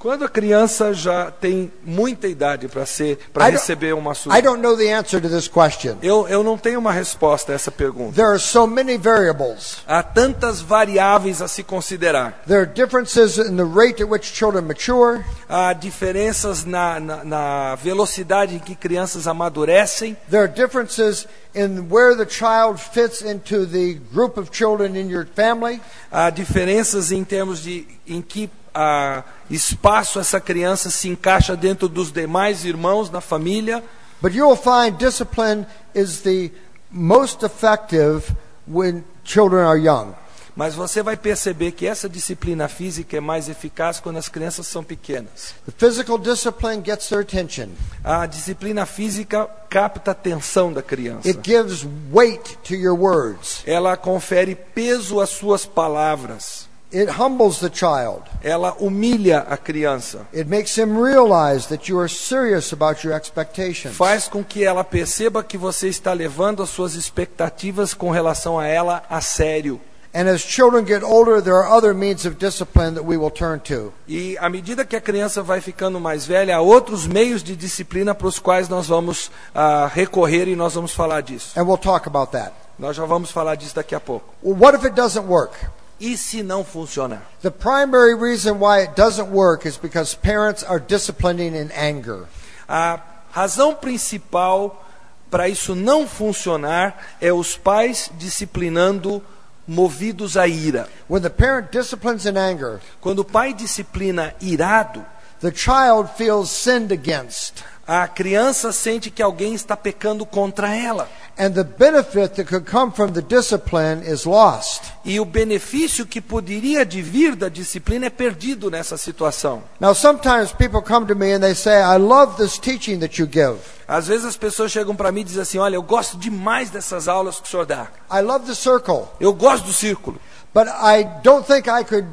Quando a criança já tem muita idade para ser, para I don't- receber uma I surra. don't know the answer to this question. Eu, eu não tenho uma resposta a essa pergunta. There are so many variables. Há tantas variáveis a se considerar. There are differences in the rate at which children mature. Há diferenças na, na, na velocidade em que crianças amadurecem. There are differences in where the child fits into the group of children in your family. Há diferenças em termos de em que ah, espaço essa criança se encaixa dentro dos demais irmãos na família. But you will find discipline is the most effective when children are young. Mas você vai perceber que essa disciplina física é mais eficaz quando as crianças são pequenas. The physical discipline gets their attention. A disciplina física capta a atenção da criança. It gives weight to your words. Ela confere peso às suas palavras. It humbles the child. Ela humilha a criança. It makes him realize that you are serious about your expectations. Faz com que ela perceba que você está levando as suas expectativas com relação a ela a sério. And as children get older, there are other means of discipline that we will turn to. E à medida que a criança vai ficando mais velha, há outros meios de disciplina para os quais nós vamos ah, recorrer e nós vamos falar disso. And we'll talk about that. Nós já vamos falar disso daqui a pouco. Well, what if it doesn't work? E se não funcionar? The primary reason why it doesn't work is because parents are disciplining in anger. A razão principal para isso não funcionar é os pais disciplinando movidos à ira. When the parent disciplines in anger, Quando o pai disciplina irado, the child feels sinned against. a criança sente que alguém está pecando contra ela. And the benefit that could come from the discipline is lost. E o benefício que poderia advir da disciplina é perdido nessa situação. Now, sometimes people come to me and they say, I love this teaching that you give. Às vezes as pessoas chegam para mim e dizem assim, olha, eu gosto demais dessas aulas que o senhor dá. I love the circle, Eu gosto do círculo, but I don't think I could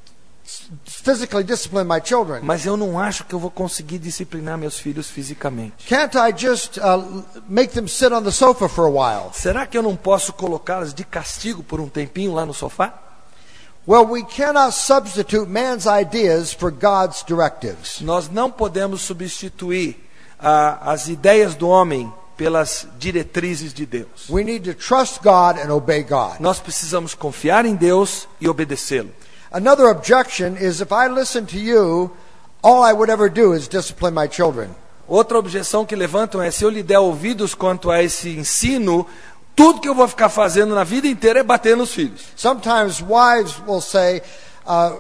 physically discipline my children. mas eu não acho que eu vou conseguir disciplinar meus filhos fisicamente. Can't I just uh, make them sit on the sofa for a while? Será que eu não posso colocá-las de castigo por um tempinho lá no sofá? Well, we cannot substitute man's ideas for God's directives. Nós não podemos substituir ah, as ideias do homem pelas diretrizes de Deus. We need to trust God and obey God. Nós precisamos confiar em Deus e obedecê-lo. Another objection is if I listen to you, all I would ever do is discipline my children. Outra objeção que levantam é se eu lhe der ouvidos quanto a esse ensino, tudo que eu vou ficar fazendo na vida inteira é bater nos filhos. Sometimes wives will say, uh,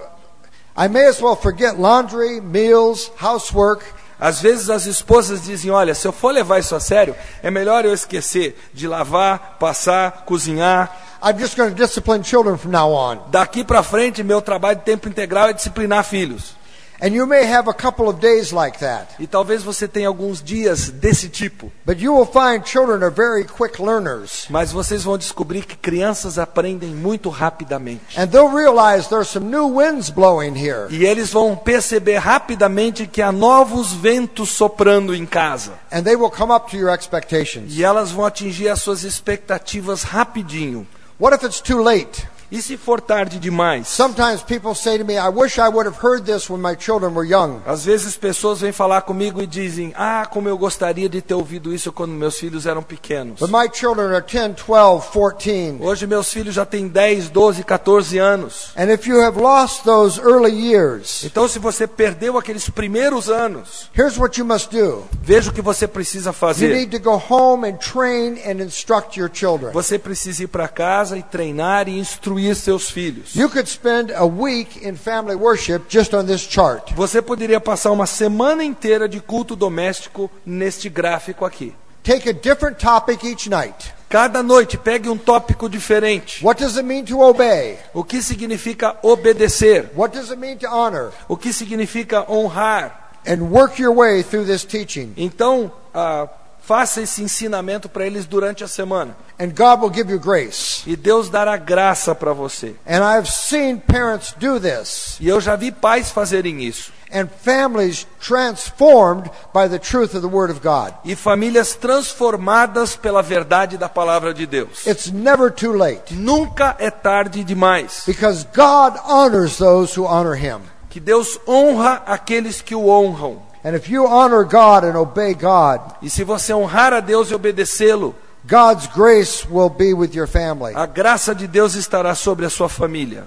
I may as well forget laundry, meals, housework. Às vezes as esposas dizem, olha, se eu for levar isso a sério, é melhor eu esquecer de lavar, passar, cozinhar. I'm just going to discipline children from now on. Daqui para frente, meu trabalho de tempo integral é disciplinar filhos. And you may have a couple of days like that. E talvez você tenha alguns dias desse tipo. But you will find children are very quick learners. Mas vocês vão descobrir que crianças aprendem muito rapidamente. And they'll realize there's some new winds blowing here. E eles vão perceber rapidamente que há novos ventos soprando em casa. And they will come up to your expectations. E elas vão atingir as suas expectativas rapidinho. What if it's too late? E se for tarde demais? Sometimes people say to me, I wish I would have heard this when my children were young. Às vezes pessoas vêm falar comigo e dizem, ah, como eu gostaria de ter ouvido isso quando meus filhos eram pequenos. But my children are ten, twelve, fourteen. Hoje meus filhos já têm dez, doze, catorze anos. And if you have lost those early years, Então se você perdeu aqueles primeiros anos, here's what you must do. veja o que você precisa You fazer. need to go home and train and instruct your children. Você precisa ir para casa e treinar e instruir seus filhos. You could spend a week in family worship just on this chart. Você poderia passar uma semana inteira de culto doméstico neste gráfico aqui. Take a different topic each night. Cada noite pegue um tópico diferente. What does it mean to obey? O que significa obedecer? What does it mean to honor? O que significa honrar? And work your way through this teaching. Então, ah, faça esse ensinamento para eles durante a semana. And God will give you grace. E Deus dará graça para você. And I've seen parents do this. E eu já vi pais fazerem isso. And families transformed by the truth of the Word of God. E famílias transformadas pela verdade da palavra de Deus. It's never too late. Nunca é tarde demais. Because God honors those who honor Him. que Deus honra aqueles que o honram. And if you honor God and obey God, E se você honrar a Deus e obedecê-lo, God's grace will be with your family. a graça de Deus estará sobre a sua família.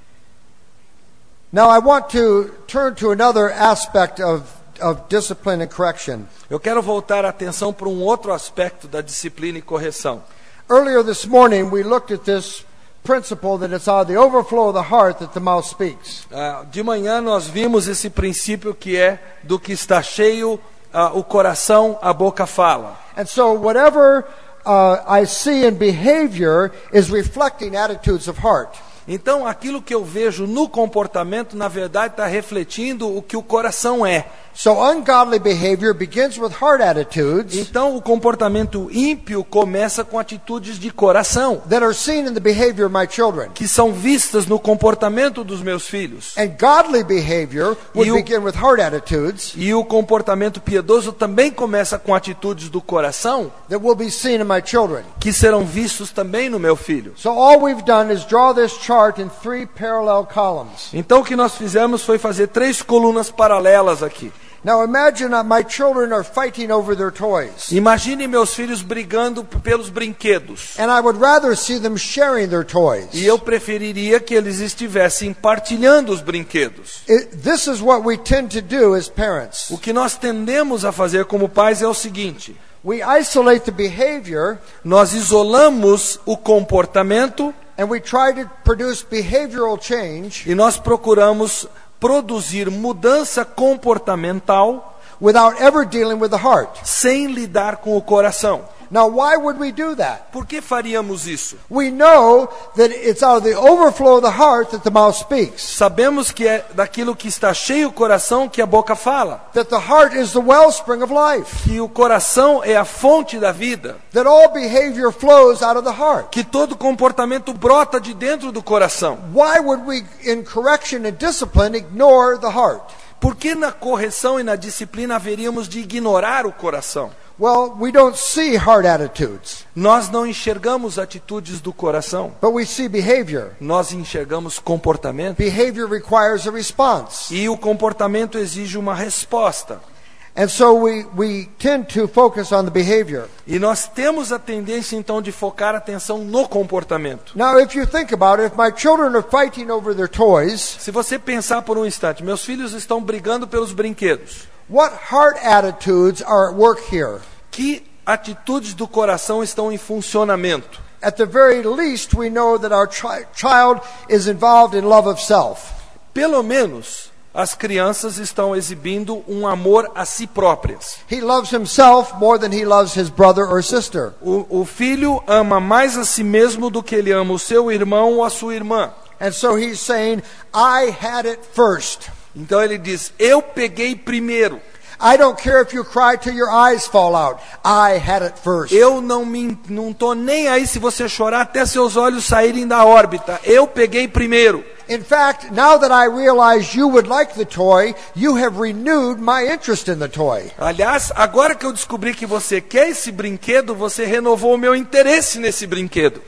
Now I want to turn to another aspect of, of discipline and correction. Eu quero voltar a atenção para um outro aspecto da disciplina e correção. Earlier this morning we looked at this principle that it's out of the overflow of the heart that the mouth speaks. Ah, de manhã nós vimos esse princípio que é do que está cheio ah, o coração, a boca fala. And so whatever uh, I see in behavior is reflecting attitudes of heart. Então aquilo que eu vejo no comportamento, na verdade, está refletindo o que o coração é. So ungodly behavior begins with heart attitudes Então o comportamento ímpio começa com atitudes de coração, that are seen in the behavior of my children. que são vistas no comportamento dos meus filhos. And godly behavior would E o- begin with heart attitudes E o comportamento piedoso também começa com atitudes do coração, that will be seen in my children. que serão vistos também no meu filho. So all we've done is draw this chart in three parallel columns. Então o que nós fizemos foi fazer três colunas paralelas aqui. Now imagine that my children are fighting over their toys. Imagine meus filhos brigando p- pelos brinquedos. And I would rather see them sharing their toys. E eu preferiria que eles estivessem partilhando os brinquedos. It, this is what we tend to do as parents. O que nós tendemos a fazer como pais é o seguinte: We isolate the behavior nós isolamos o comportamento and we try to produce behavioral change e nós procuramos produzir mudança comportamental without ever dealing with the heart. sem lidar com o coração. Now, why would we do that? Por que faríamos isso? We know that it's out of the overflow of the heart that the mouth speaks. Sabemos que é daquilo que está cheio o coração que a boca fala. That the heart is the wellspring of life. Que o coração é a fonte da vida. That all behavior flows out of the heart. Que todo comportamento brota de dentro do coração. Why would we, in correction and discipline, ignore the heart? Por que na correção e na disciplina haveríamos de ignorar o coração? Well, we don't see heart attitudes, Nós não enxergamos atitudes do coração. but we see behavior. Nós enxergamos comportamento. Behavior requires a response. E o comportamento exige uma resposta. And so we, we tend to focus on the behavior. E nós temos a tendência então de focar a atenção no comportamento. Now, if you think about it, if my children are fighting over their toys, Se você pensar por um instante, meus filhos estão brigando pelos brinquedos. what heart attitudes are at work here? Que atitudes do coração estão em funcionamento? At the very least, we know that our chi- child is involved in love of self. Pelo menos as crianças estão exibindo um amor a si próprias. He loves himself more than he loves his brother or sister. O, o filho ama mais a si mesmo do que ele ama o seu irmão ou a sua irmã. And so he's saying, I had it first. Então ele diz, eu peguei primeiro. I don't care if you cry till your eyes fall out. I had it first. Eu não me não tô nem aí se você chorar até seus olhos saírem da órbita. Eu peguei primeiro. In fact, now that I realize you would like the toy, you have renewed my interest in the toy. Aliás, agora que eu descobri que você quer esse brinquedo, você renovou o meu interesse nesse brinquedo.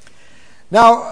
Now,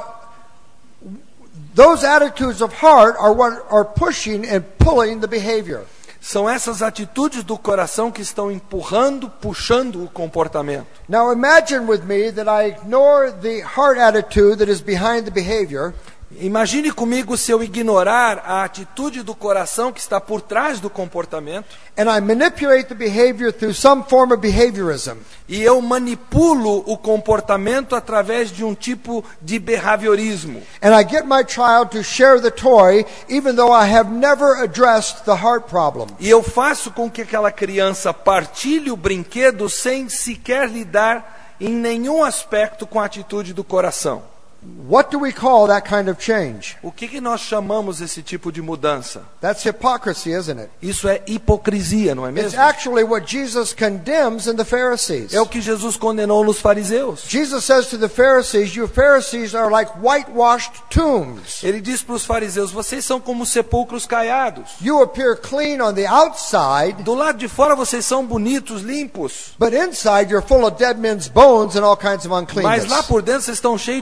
those attitudes of heart are what are pushing and pulling the behavior. São essas atitudes do coração que estão empurrando, puxando o comportamento. Now imagine with me that I ignore the heart attitude that is behind the behavior. Imagine comigo se eu ignorar a atitude do coração que está por trás do comportamento And I manipulate the behavior through some form of behaviorism. e eu manipulo o comportamento através de um tipo de behaviorismo. And I get my child to share the toy even though I have never addressed the heart problem. E eu faço com que aquela criança partilhe o brinquedo sem sequer lidar em nenhum aspecto com a atitude do coração. What do we call that kind of change? O que, que nós chamamos esse tipo de mudança? That's hypocrisy, isn't it? Isso é hipocrisia, não é It's mesmo? actually what Jesus condemns in the Pharisees. É o que Jesus condenou nos fariseus. Jesus says to the Pharisees, you Pharisees are like whitewashed tombs. Ele diz para os fariseus, vocês são como sepulcros caiados. You appear clean on the outside, Do lado de fora vocês são bonitos, limpos. but inside you're full of dead men's bones and all kinds of Mas lá uncleanness. por dentro vocês estão cheios de ossos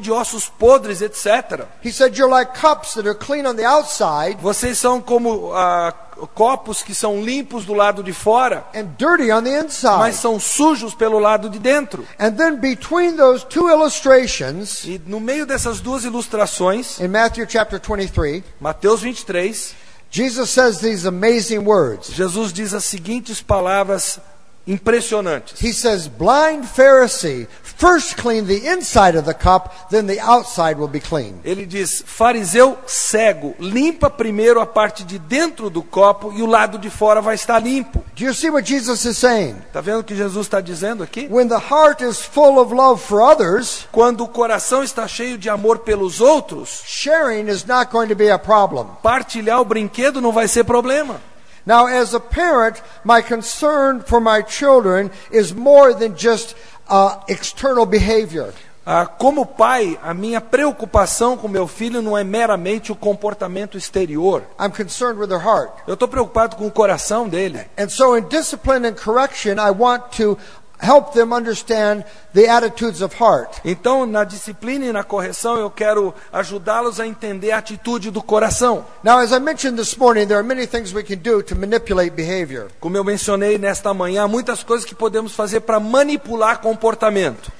podres, etcétera. He said, you're like cups that are clean on the outside Vocês são como ah, copos que são limpos do lado de fora, and dirty on the inside. mas são sujos pelo lado de dentro. And then between those two illustrations, E no meio dessas duas ilustrações, in Matthew chapter twenty-three, Mateus vinte e três, Jesus says these amazing words. Jesus diz as seguintes palavras impressionantes. He says, blind Pharisee, first clean the inside of the cup, then the outside will be clean. Ele diz, fariseu cego, limpa primeiro a parte de dentro do copo e o lado de fora vai estar limpo. Do you see what Jesus is saying? Está vendo o que Jesus está dizendo aqui? When the heart is full of love for others, Quando o coração está cheio de amor pelos outros, sharing is not going to be a problem. partilhar o brinquedo não vai ser problema. Now, as a parent, my concern for my children is more than just uh, external behavior. Ah, como pai, a minha preocupação com meu filho não é meramente o comportamento exterior. I'm concerned with their heart. Eu estou preocupado com o coração dele. And so in discipline and correction, I want to help them understand the attitudes of heart. Então, na disciplina e na correção, eu quero ajudá-los a entender a atitude do coração. Now, as I mentioned this morning, there are many things we can do to manipulate behavior. Como eu mencionei nesta manhã, há muitas coisas que podemos fazer para manipular comportamento.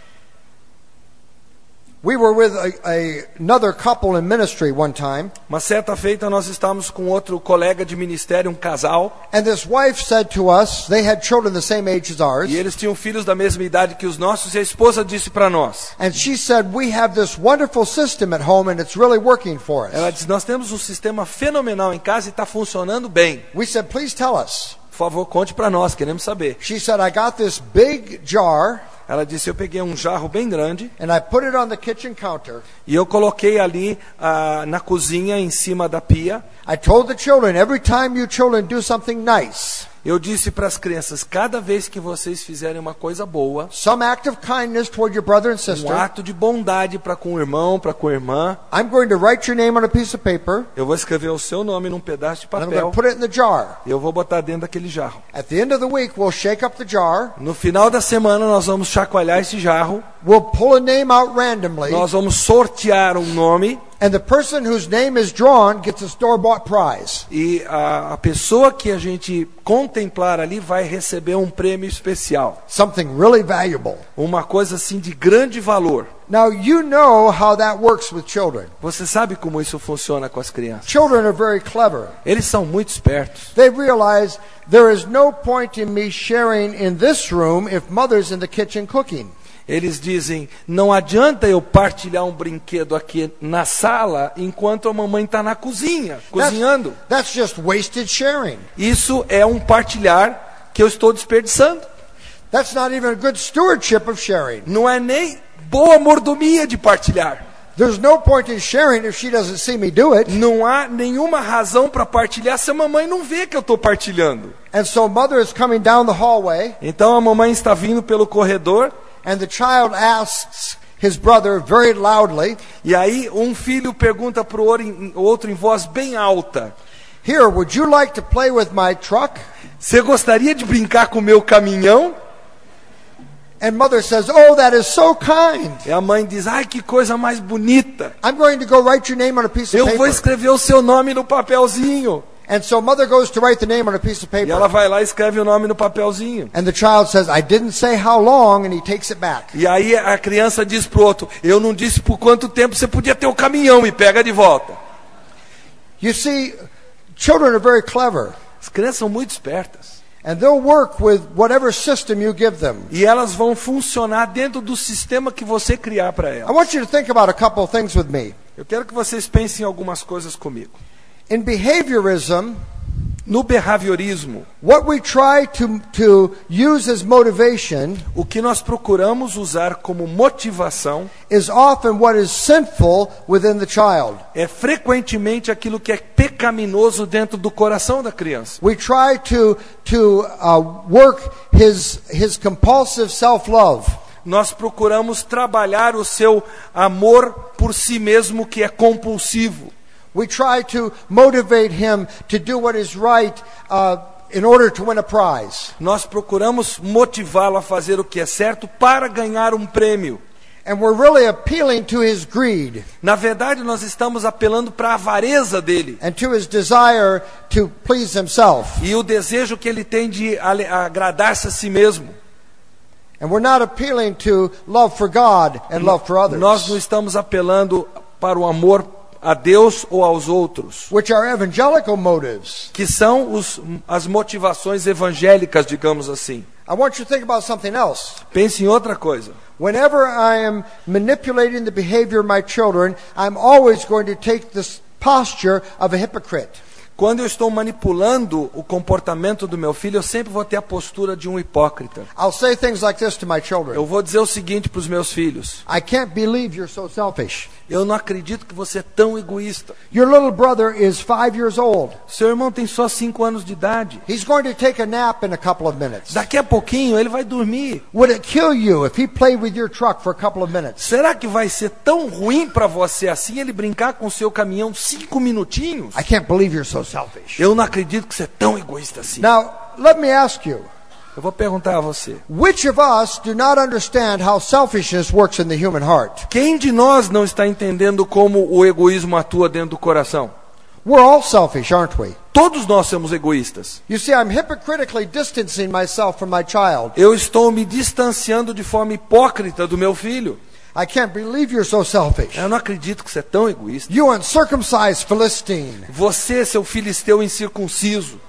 We were with a, a, another couple in ministry one time, Uma certa feita nós estávamos com outro colega de ministério, um casal, and this wife said to us, they had children the same age as ours, e eles tinham filhos da mesma idade que os nossos, e a esposa disse para nós, and she said, we have this wonderful system at home and it's really working for ela us. disse, nós temos um sistema fenomenal em casa e está funcionando bem. We said, please tell us. Por favor, conte para nós, queremos saber. She said, I got this big jar Ela disse, eu peguei um jarro bem grande and I put it on the kitchen counter. e eu coloquei ali ah, na cozinha, em cima da pia. I told the children, every time you children do something nice, Eu disse para as crianças, cada vez que vocês fizerem uma coisa boa, some act of kindness toward your brother and um sister, ato de bondade para com o irmão, para com a irmã, I'm going to write your name on a piece of paper eu vou escrever o seu nome num pedaço de and I'm going papel to put it in the jar. e eu vou botar dentro daquele jarro. At the end of the week, we'll shake up the jar, No final da semana nós vamos chacoalhar esse jarro, we'll pull a name out randomly, nós vamos sortear um nome and the person whose name is drawn gets a store-bought prize. e a, a pessoa que a gente contemplar ali vai receber um prêmio especial. Something really valuable. Uma coisa assim de grande valor. Now, you know how that works with children. Você sabe como isso funciona com as crianças? Children are very clever. Eles são muito espertos. They realize there is no point in me sharing in this room if mother's in the kitchen cooking. Eles dizem, não adianta eu partilhar um brinquedo aqui na sala enquanto a mamãe está na cozinha, cozinhando. That's, that's just wasted sharing. Isso é um partilhar que eu estou desperdiçando. That's not even a good stewardship of sharing. Não é nem boa mordomia de partilhar. There's no point in sharing if she doesn't see me do it. Não há nenhuma razão para partilhar se a mamãe não vê que eu estou partilhando. And so mother is coming down the hallway, Então a mamãe está vindo pelo corredor and the child asks his brother very loudly, e aí um filho pergunta para o outro em voz bem alta, here, would you like to play with my truck? você gostaria de brincar com o meu caminhão? And mother says, oh, that is so kind. E a mãe diz, ai que coisa mais bonita. I'm going to go write your name on a piece of Eu vou paper. escrever o seu nome no papelzinho. And so mother goes to write the name on a piece of E ela paper. vai lá e escreve o nome no papelzinho. And the child says, I didn't say how long, and he takes it back. E aí a criança diz pro outro, eu não disse por quanto tempo você podia ter o caminhão, e pega de volta. You see, children are very clever. As crianças são muito espertas. And they'll work with whatever system you give them. E elas vão funcionar dentro do sistema que você criar para I elas. want you to think about a couple of things with me. Eu quero que vocês pensem em algumas coisas comigo. In behaviorism, No behaviorismo, what we try to, to use as motivation o que nós procuramos usar como motivação is often what is sinful within the child. é frequentemente aquilo que é pecaminoso dentro do coração da criança. We try to, to uh, work his, his compulsive self-love. Nós procuramos trabalhar o seu amor por si mesmo, que é compulsivo. We try to motivate him to do what is right uh, in order to win a prize. Nós procuramos motivá-lo a fazer o que é certo para ganhar um prêmio. And we're really appealing to his greed Na verdade, nós estamos apelando para a avareza dele and to his desire to please himself. e o desejo que ele tem de ale- agradar-se a si mesmo. And we're not appealing to love for God and love for others, Nós não estamos apelando para o amor a Deus ou aos outros, which are evangelical motives. que são os, as motivações evangélicas, digamos assim. I want you to think about something else. Pense em outra coisa. Whenever I am manipulating the behavior of my children, I'm always going to take this posture of a hypocrite. Quando eu estou manipulando o comportamento do meu filho, eu sempre vou ter a postura de um hipócrita. I'll say things like this to my children. Eu vou dizer o seguinte para os meus filhos: I can't believe you're so selfish. eu não acredito que você é tão egoísta. Your little brother is five years old. Seu irmão tem só cinco anos de idade. He's going to take a nap in a couple of minutes. Daqui a pouquinho ele vai dormir. Would it kill you if he played with your truck for a couple of minutes? Será que vai ser tão ruim para você assim ele brincar com o seu caminhão cinco minutinhos? I can't believe you're so selfish. Eu não acredito que você é tão egoísta assim. Now, let me ask you, Eu vou perguntar a você: which of us do not understand how selfishness works in the human heart? quem de nós não está entendendo como o egoísmo atua dentro do coração? We're all selfish, aren't we? Todos nós somos egoístas. You see, I'm hypocritically distancing myself from my child. Eu estou me distanciando de forma hipócrita do meu filho. I can't believe you're so selfish. Eu não acredito que você é tão egoísta. You uncircumcised Philistine. Você, seu filisteu incircunciso.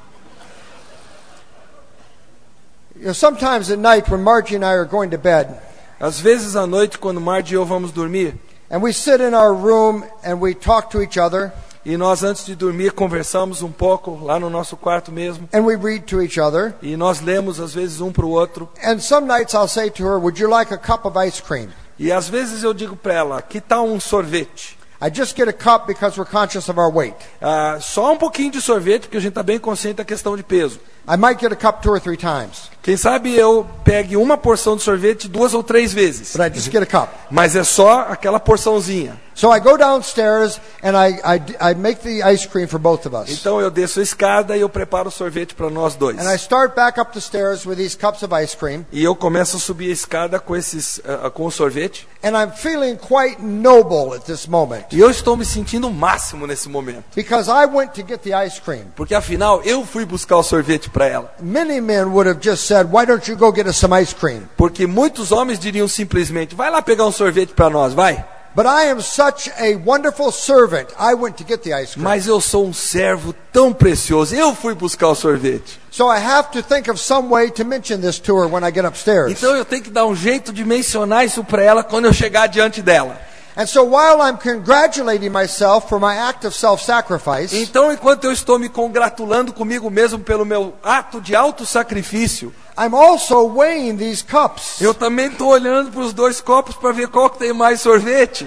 You know, sometimes at night when Margie and I are going to bed, Às vezes à noite, quando Marge e eu vamos dormir, and we sit in our room and we talk to each other, e nós antes de dormir conversamos um pouco lá no nosso quarto mesmo, and we read to each other, e nós lemos às vezes um para o outro, and some nights I'll say to her, would you like a cup of ice cream? e às vezes eu digo para ela: que tal um sorvete? I just get a cup because we're conscious of our weight. Ah, só um pouquinho de sorvete, porque a gente está bem consciente da questão de peso. I might get a cup two or three times, Quem sabe eu pegue uma porção de sorvete duas ou três vezes, but I just get a cup. mas é só aquela porçãozinha. So I go downstairs and I, I, I make the ice cream for both of us. Então eu desço a escada e eu preparo o sorvete para nós dois. And I start back up the stairs with these cups of ice cream. E eu começo a subir a escada com esses uh, com o sorvete. And I'm feeling quite noble at this moment. E eu estou me sentindo o máximo nesse momento, Because I went to get the ice cream. porque afinal eu fui buscar o sorvete para ela. Many men would have just said, why don't you go get us some ice cream? Porque muitos homens diriam simplesmente: vai lá pegar um sorvete para nós, vai. But I am such a wonderful servant, I went to get the ice cream. Mas eu sou um servo tão precioso, eu fui buscar o sorvete. So I have to think of some way to mention this to her when I get upstairs. Então eu tenho que dar um jeito de mencionar isso para ela quando eu chegar diante dela. And so while I'm congratulating myself for my act of self-sacrifice, Então, enquanto eu estou me congratulando comigo mesmo pelo meu ato de auto-sacrifício, I'm also weighing these cups. eu também estou olhando para os dois copos para ver qual que tem mais sorvete.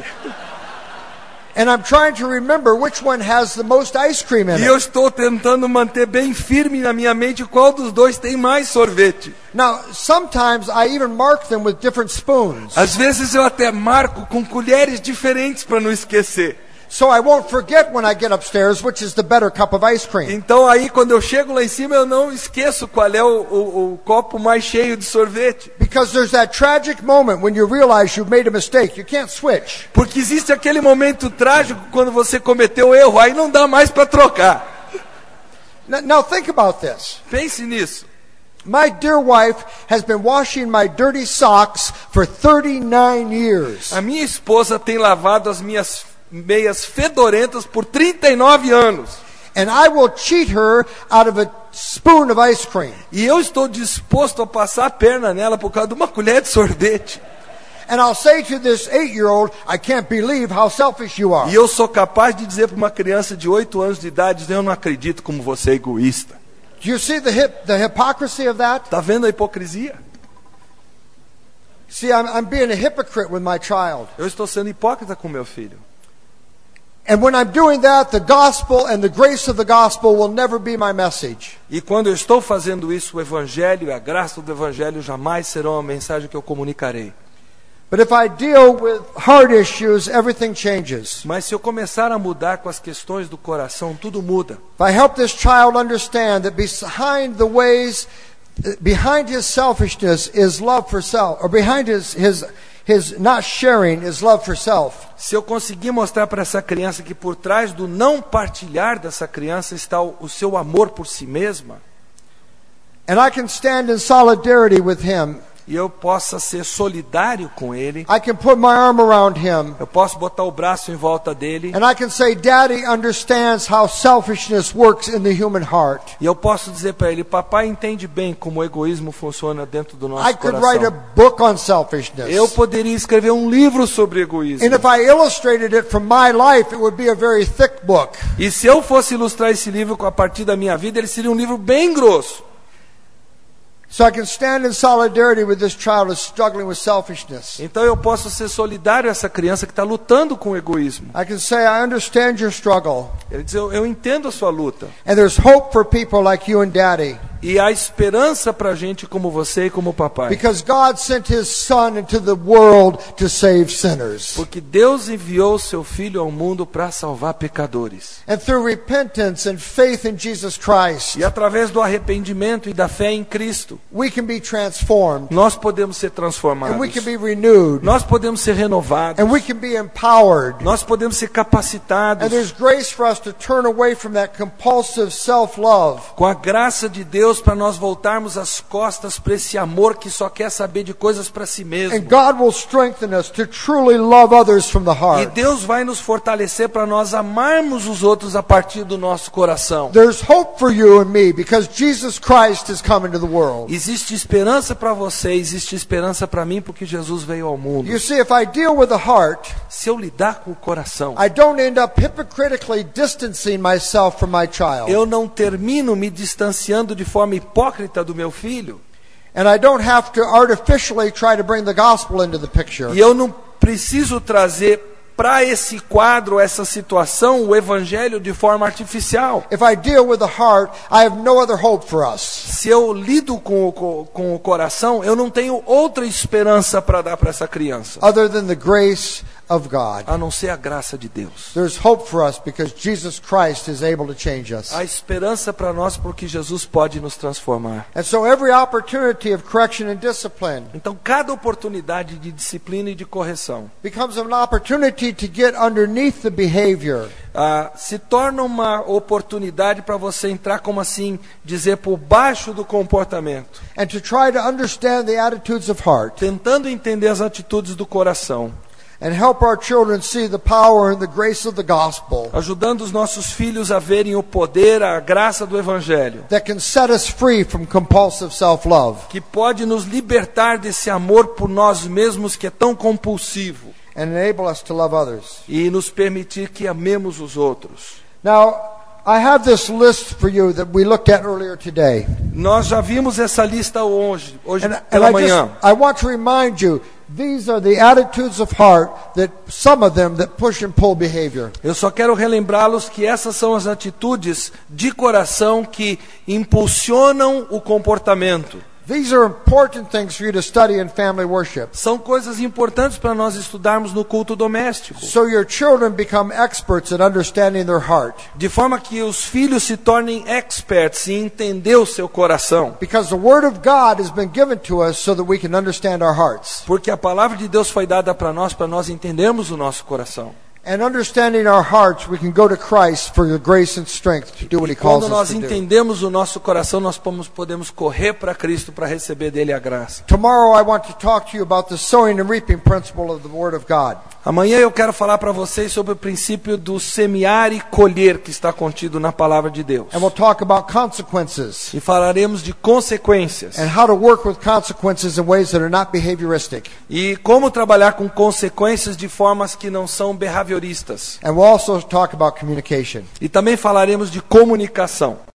And I'm trying to remember which one has the most ice cream in E eu it. estou tentando manter bem firme na minha mente qual dos dois tem mais sorvete. Now, sometimes I even mark them with different spoons, Às vezes eu até marco com colheres diferentes para não esquecer. so I won't forget when I get upstairs which is the better cup of ice cream. Então aí quando eu chego lá em cima eu não esqueço qual é o, o, o copo mais cheio de sorvete. Because there's that tragic moment when you realize you've made a mistake. You can't switch. Porque existe aquele momento trágico quando você cometeu erro, aí não dá mais para trocar. Now, now think about this. Pense nisso. My dear wife has been washing my dirty socks for thirty-nine years. A minha esposa tem lavado as minhas meias fedorentas por trinta e nove anos. And I will cheat her out of a spoon of ice cream. E eu estou disposto a passar a perna nela por causa de uma colher de sorvete. And I'll say to this eight-year-old, I can't believe how selfish you are. E eu sou capaz de dizer para uma criança de oito anos de idade: eu não acredito como você é egoísta. Do you see the, hip, the hypocrisy of that? Está vendo a hipocrisia? See, I'm, I'm being a hypocrite with my child. Eu estou sendo hipócrita com meu filho. And when I'm doing that, the gospel and the grace of the gospel will never be my message. E quando eu estou fazendo isso, o evangelho e a graça do evangelho jamais serão a mensagem que eu comunicarei. But if I deal with hard issues, everything changes. Mas se eu começar a mudar com as questões do coração, tudo muda. If I help this child understand that behind the ways, behind his selfishness is love for self, or behind his, his, his not sharing is love for self. Se eu conseguir mostrar para essa criança que por trás do não partilhar dessa criança está o, o seu amor por si mesma, and I can stand in solidarity with him, e eu possa ser solidário com ele, I can put my arm around him, eu posso botar o braço em volta dele, and I can say, Daddy understands how selfishness works in the human heart. e eu posso dizer para ele, papai entende bem como o egoísmo funciona dentro do nosso I could write a coração. book on selfishness. Eu poderia escrever um livro sobre egoísmo. And if I illustrated it from my life, it would be a very thick book. E se eu fosse ilustrar esse livro a partir da minha vida, ele seria um livro bem grosso. So I can stand in solidarity with this child who's struggling with selfishness. Então eu posso ser solidário a essa criança que está lutando com o egoísmo. I can say, I understand your struggle. Ele diz, eu, eu entendo a sua luta. And there's hope for people like you and Daddy. E há esperança para gente como você e como papai. Because God sent His Son into the world to save sinners. Porque Deus enviou o seu Filho ao mundo para salvar pecadores. And through repentance and faith in Jesus Christ, E através do arrependimento e da fé em Cristo, we can be transformed. nós podemos ser And transformados. we can be renewed. Nós podemos ser renovados. And we can be empowered. Nós podemos ser capacitados. And there's grace for us to turn away from that compulsive self-love. Com a graça de Deus para nós voltarmos as costas para esse amor que só quer saber de coisas para si mesmo. And God will strengthen us to truly love others from the E heart. Deus vai nos fortalecer para nós amarmos os outros a partir do nosso coração. There's hope for you and me because Jesus Christ is coming to the world. Existe esperança para você, existe esperança para mim porque Jesus veio ao mundo. You see, if I deal with the heart, Se eu lidar com o coração, I don't end up hypocritically distancing myself from my child. eu não termino me distanciando de forma hipócrita do meu filho. And I don't have to artificially try to bring the gospel into the picture. E eu não preciso trazer para esse quadro, essa situação, o evangelho de forma artificial. If I deal with the heart, I have no other hope for us. Se eu lido com o, com o coração, eu não tenho outra esperança para dar para essa criança, Other than the grace of God. a não ser a graça de Deus. There's hope for us because Jesus Christ is able to change us. Há esperança para nós porque Jesus pode nos transformar. And so every opportunity of correction and discipline Então, cada oportunidade de disciplina e de correção becomes an opportunity to get underneath the behavior ah, se torna uma oportunidade para você entrar, como assim dizer, por baixo do comportamento, and to try to understand the attitudes of heart tentando entender as atitudes do coração, and help our children see the power and the grace of the gospel ajudando os nossos filhos a verem o poder, a graça do evangelho, that can set us free from compulsive self-love que pode nos libertar desse amor por nós mesmos que é tão compulsivo and enable us to love others. e nos permitir que amemos os outros. Now, I have this list for you that we looked at earlier today. Nós já vimos essa lista hoje, hoje And, and pela I just manhã. I want to remind you, these are the attitudes of heart that some of them that push and pull behavior. Eu só quero relembrá-los que essas são as atitudes de coração que impulsionam o comportamento. These are important things for you to study in family worship. São coisas importantes para nós estudarmos no culto doméstico, So your children become experts at understanding their heart. de forma que os filhos se tornem experts em entender o seu coração, Because the Word of God has been given to us so that we can understand our hearts. porque a palavra de Deus foi dada para nós, para nós entendermos o nosso coração. And understanding our hearts, we can go to Christ for the grace and strength to do what E He calls quando nós us to do. entendemos o nosso coração, nós podemos, podemos correr para Cristo para receber dele a graça. Tomorrow I want to talk to you about the sowing and reaping principle of the Word of God. Amanhã eu quero falar para vocês sobre o princípio do semear e colher que está contido na palavra de Deus. And we'll talk about consequences E falaremos de consequências. and how to work with consequences in ways that are not behavioristic. E como trabalhar com consequências de formas que não são behavioristas. And we'll also talk about communication. E também falaremos de comunicação.